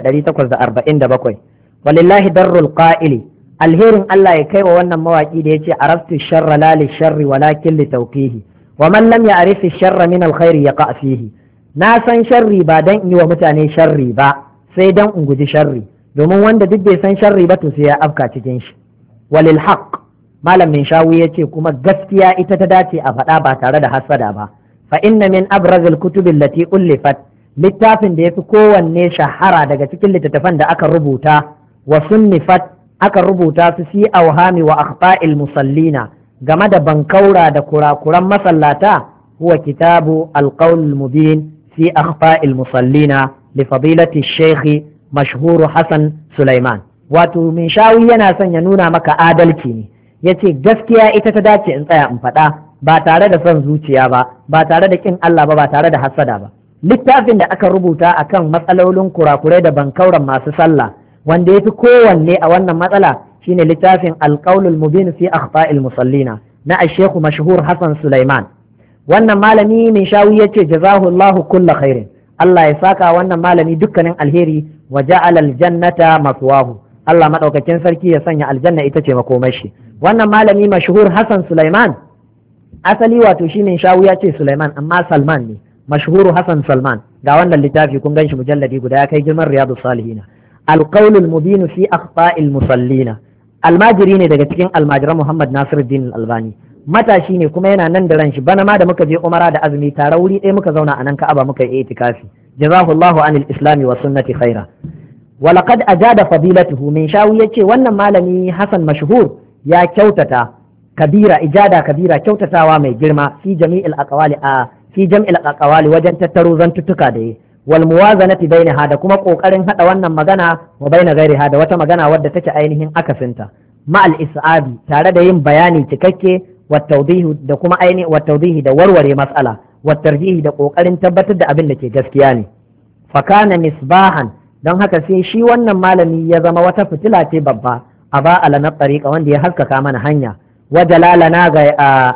1847. Walillahi darrul qa'ili, alherin Allah ya kai wa wannan mawaki da yace araftu sharra la li sharri walakin li tawqihi, wa man lam ya'rif sharra min al-khairi yaqa fihi. Na san sharri ba dan yi wa mutane sharri ba, sai dan in guji sharri, domin wanda duk bai san sharri ba to sai ya afka cikin shi. Walil haqq, malam Minshawi yace kuma gaskiya ita ta dace a faɗa ba tare da hasada ba. Fa inna min abrazil kutubi allati ullifat, littafin da yafi kowanne shahara daga cikin littattafan da aka rubuta, wa sunnifat, aka rubuta su fi awhami wa akhta'il musallina, game da bankaura da kurakuran masallata, huwa kitabu al-qawl al-mubin fi akhta'il musallina li fadilati shaykh mashhur Hassan Sulaiman. Wato Minshawi yana son ya nuna maka adalci ne, yace gaskiya ita ta dace in tsaya in faɗa ba tare da son zuciya ba, ba tare da kin Allah ba, ba tare da hasada ba. Littafin da aka rubuta akan matsalolin kurakurai da bankauran masu sallah, wanda ya fi kowanne a wannan matsala shine littafin alƙaulul mubin fi akhta'il musallina na ashekhu mashhur Hassan Sulaiman. Wannan malami Minshawi yace jazahu Allahu kulla khairin, Allah ya saka wannan malami dukkanin alheri, wa ja'ala al-jannata maswahu Allah madaukakin sarki ya sanya aljanna ita ce makomashi. Wannan malami mashhur Hassan Sulaiman asali wato shi min shawu ya ce Sulaiman amma Salman ne, mashhuru Hassan Salman. Ga wannan littafi kun ganshi mujalladi guda ya kai girman Riyadus Salihin. Al-qawlul mubin fi akhta'il musallina. Almajiri ne daga cikin almajiran Muhammad Nasiruddin Al-Albani. Matashi ne kuma yana nan da ran shi. Bana ma da muka je Umara da azumi tare wuri ɗaya muka zauna a nan Ka'aba muka yi itikafi. Jazahullahu anil islami wa sunnati khaira. Walaqad ajada fadilatuhu min shawu yace wannan malami Hassan mashhur ya kyautata kabira ijada kabira kyautatawa mai girma fi jami'il aqwali wajen tattaro zantuttuka da yi wal muwazanati bainaha da kuma kokarin hada wannan magana wa baina ghairiha da wata magana wadda take ainihin akasinta ma al isabi tare da yin bayani cikakke wa tawdihi da kuma ainihin wa tawdihi da warware mas'ala wa tarjihi da kokarin tabbatar da abin da ke gaskiya ne fa kana misbahan don haka sai shi wannan malami ya zama wata fitila ce babba a ba alana tariqa wanda ya haskaka mana hanya wajalalana ga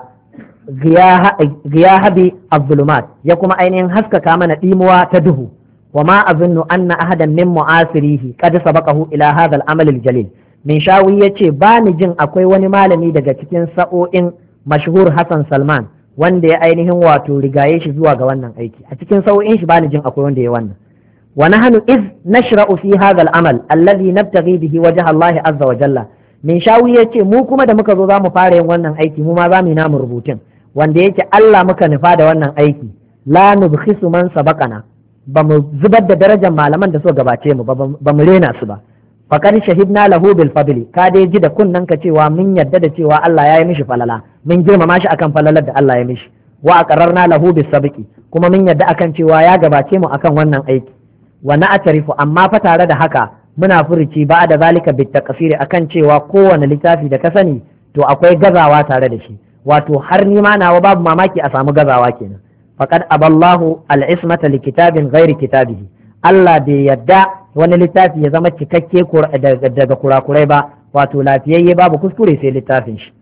giyahabi az-zulumat ya kuma ainihin haskaka mana dimuwa ta duhu wa ma azunnu anna ahadan min mu'asirihi qad sabaqahu ila hadha al-amal al-jalil min shawi yace ba ni jin akwai wani malami daga cikin sa'o'in mashhur Hassan Salman wanda ya ainihin wato rigaye shi zuwa ga wannan aiki a cikin sa'o'in shi ba ni jin akwai wanda ya wannan wa nahnu iz nashra'u fi hadha al-amal alladhi nabtaghi bihi wajha Allah azza wa jalla min shawi ya ce mu kuma da muka zo za mu fara yin wannan aiki mu ma za mu yi namu rubutun wanda yake Allah muka nufa da wannan aiki la nubkhisu man sabaqana ba mu zubar da darajar malaman da suka gabace mu ba mu rena su ba faqad shahidna lahu bil fadli ka dai ji da kunnan ka cewa mun yadda da cewa Allah ya yi mishi falala mun girmama shi akan falalar da Allah ya mishi wa aqarrarna lahu bis sabqi kuma mun yadda akan cewa ya gabace mu akan wannan aiki wa na'tarifu amma fa tare da haka muna furuci ba da zalika bit taqsiri akan cewa kowane littafi da ka sani to akwai gazawa tare da shi wato har ni ma nawa babu mamaki a samu gazawa kenan faqad aballahu al-ismata li kitabin ghairi kitabihi Allah bai yadda wani littafi ya zama cikakke daga kurakurai ba wato lafiyayye babu kuskure sai littafin shi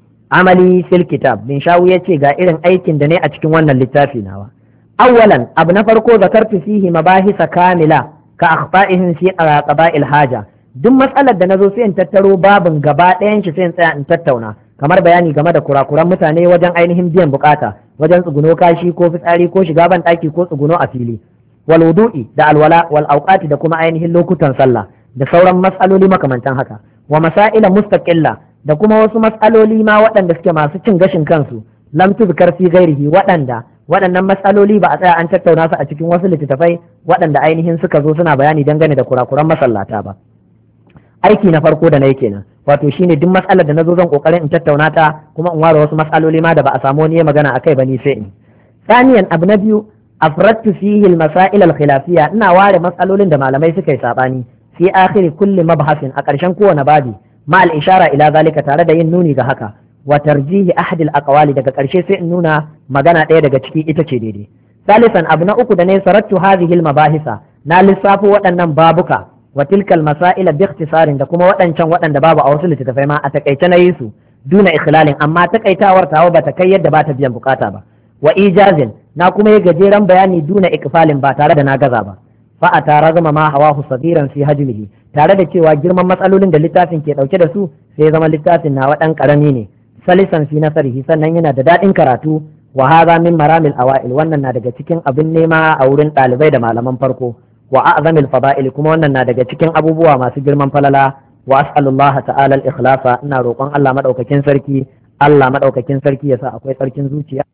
amali fil kitab bin shawu yace ga irin aikin da ne a cikin wannan littafi nawa awwalan abu na farko zakartu fihi mabahisa kamila ka akhfa'ihim fi qada'il haja duk matsalar da nazo sai in tattaro babin gaba ɗayan shi sai in tsaya in tattauna kamar bayani game da kurakuran mutane wajen ainihin biyan bukata wajen tsuguno kashi ko fitsari ko shiga ban daki ko tsuguno a fili wal wudu'i da alwala wal awqati da kuma ainihin lokutan sallah da sauran matsaloli makamantan haka wa masaila mustaqilla da kuma wasu matsaloli ma waɗanda suke masu cin gashin kansu lam tuzkar fi ghairihi waɗannan matsaloli ba a tsaya an tattauna su a cikin wasu littattafai waɗanda ainihin suka zo suna bayani dangane da kurakuran masallata ba aiki na farko da na yi kenan wato shine duk matsalar da na zo zan kokarin in tattauna ta kuma in ware wasu matsaloli ma da ba a samu wani magana akai ba ni sai in saniyan abu na biyu afradtu fihi al-masail al-khilafiyya ina ware matsalolin da malamai suka yi sabani fi akhiri kulli mabhasin a ƙarshen kowane babi ma al-ishara ila zalika tare da yin nuni ga haka wa tarjihi ahad al-aqwali daga ƙarshe sai in nuna magana ɗaya daga ciki ita ce daidai salisan abu na uku da ne sarattu hadhihi al-mabahisa na lissafo waɗannan babuka wa tilkal masaila bi ikhtisarin da kuma waɗancan waɗanda babu a wasu littattafai ma a takaice na yi su duna ikhlalin amma takaitawar tawa bata kai yadda ba ta biyan bukata ba wa ijazin na kuma yi gajeren bayani duna ikfalin ba tare da na gaza ba fa a tara zama ma hawahu sagiran fi hajmihi tare da cewa girman matsalolin da littafin ke dauke da su sai zama littafin nawa dan karami ne salisan fi nasarihi sannan yana da daɗin karatu wa hadha min maramil awail wannan na daga cikin abin nema a wurin ɗalibai da malaman farko wa a'zamil fada'il kuma wannan na daga cikin abubuwa masu girman falala wa as'alullaha ta'ala al-ikhlasa ina roƙon Allah madaukakin sarki ya sa akwai tsarkin zuciya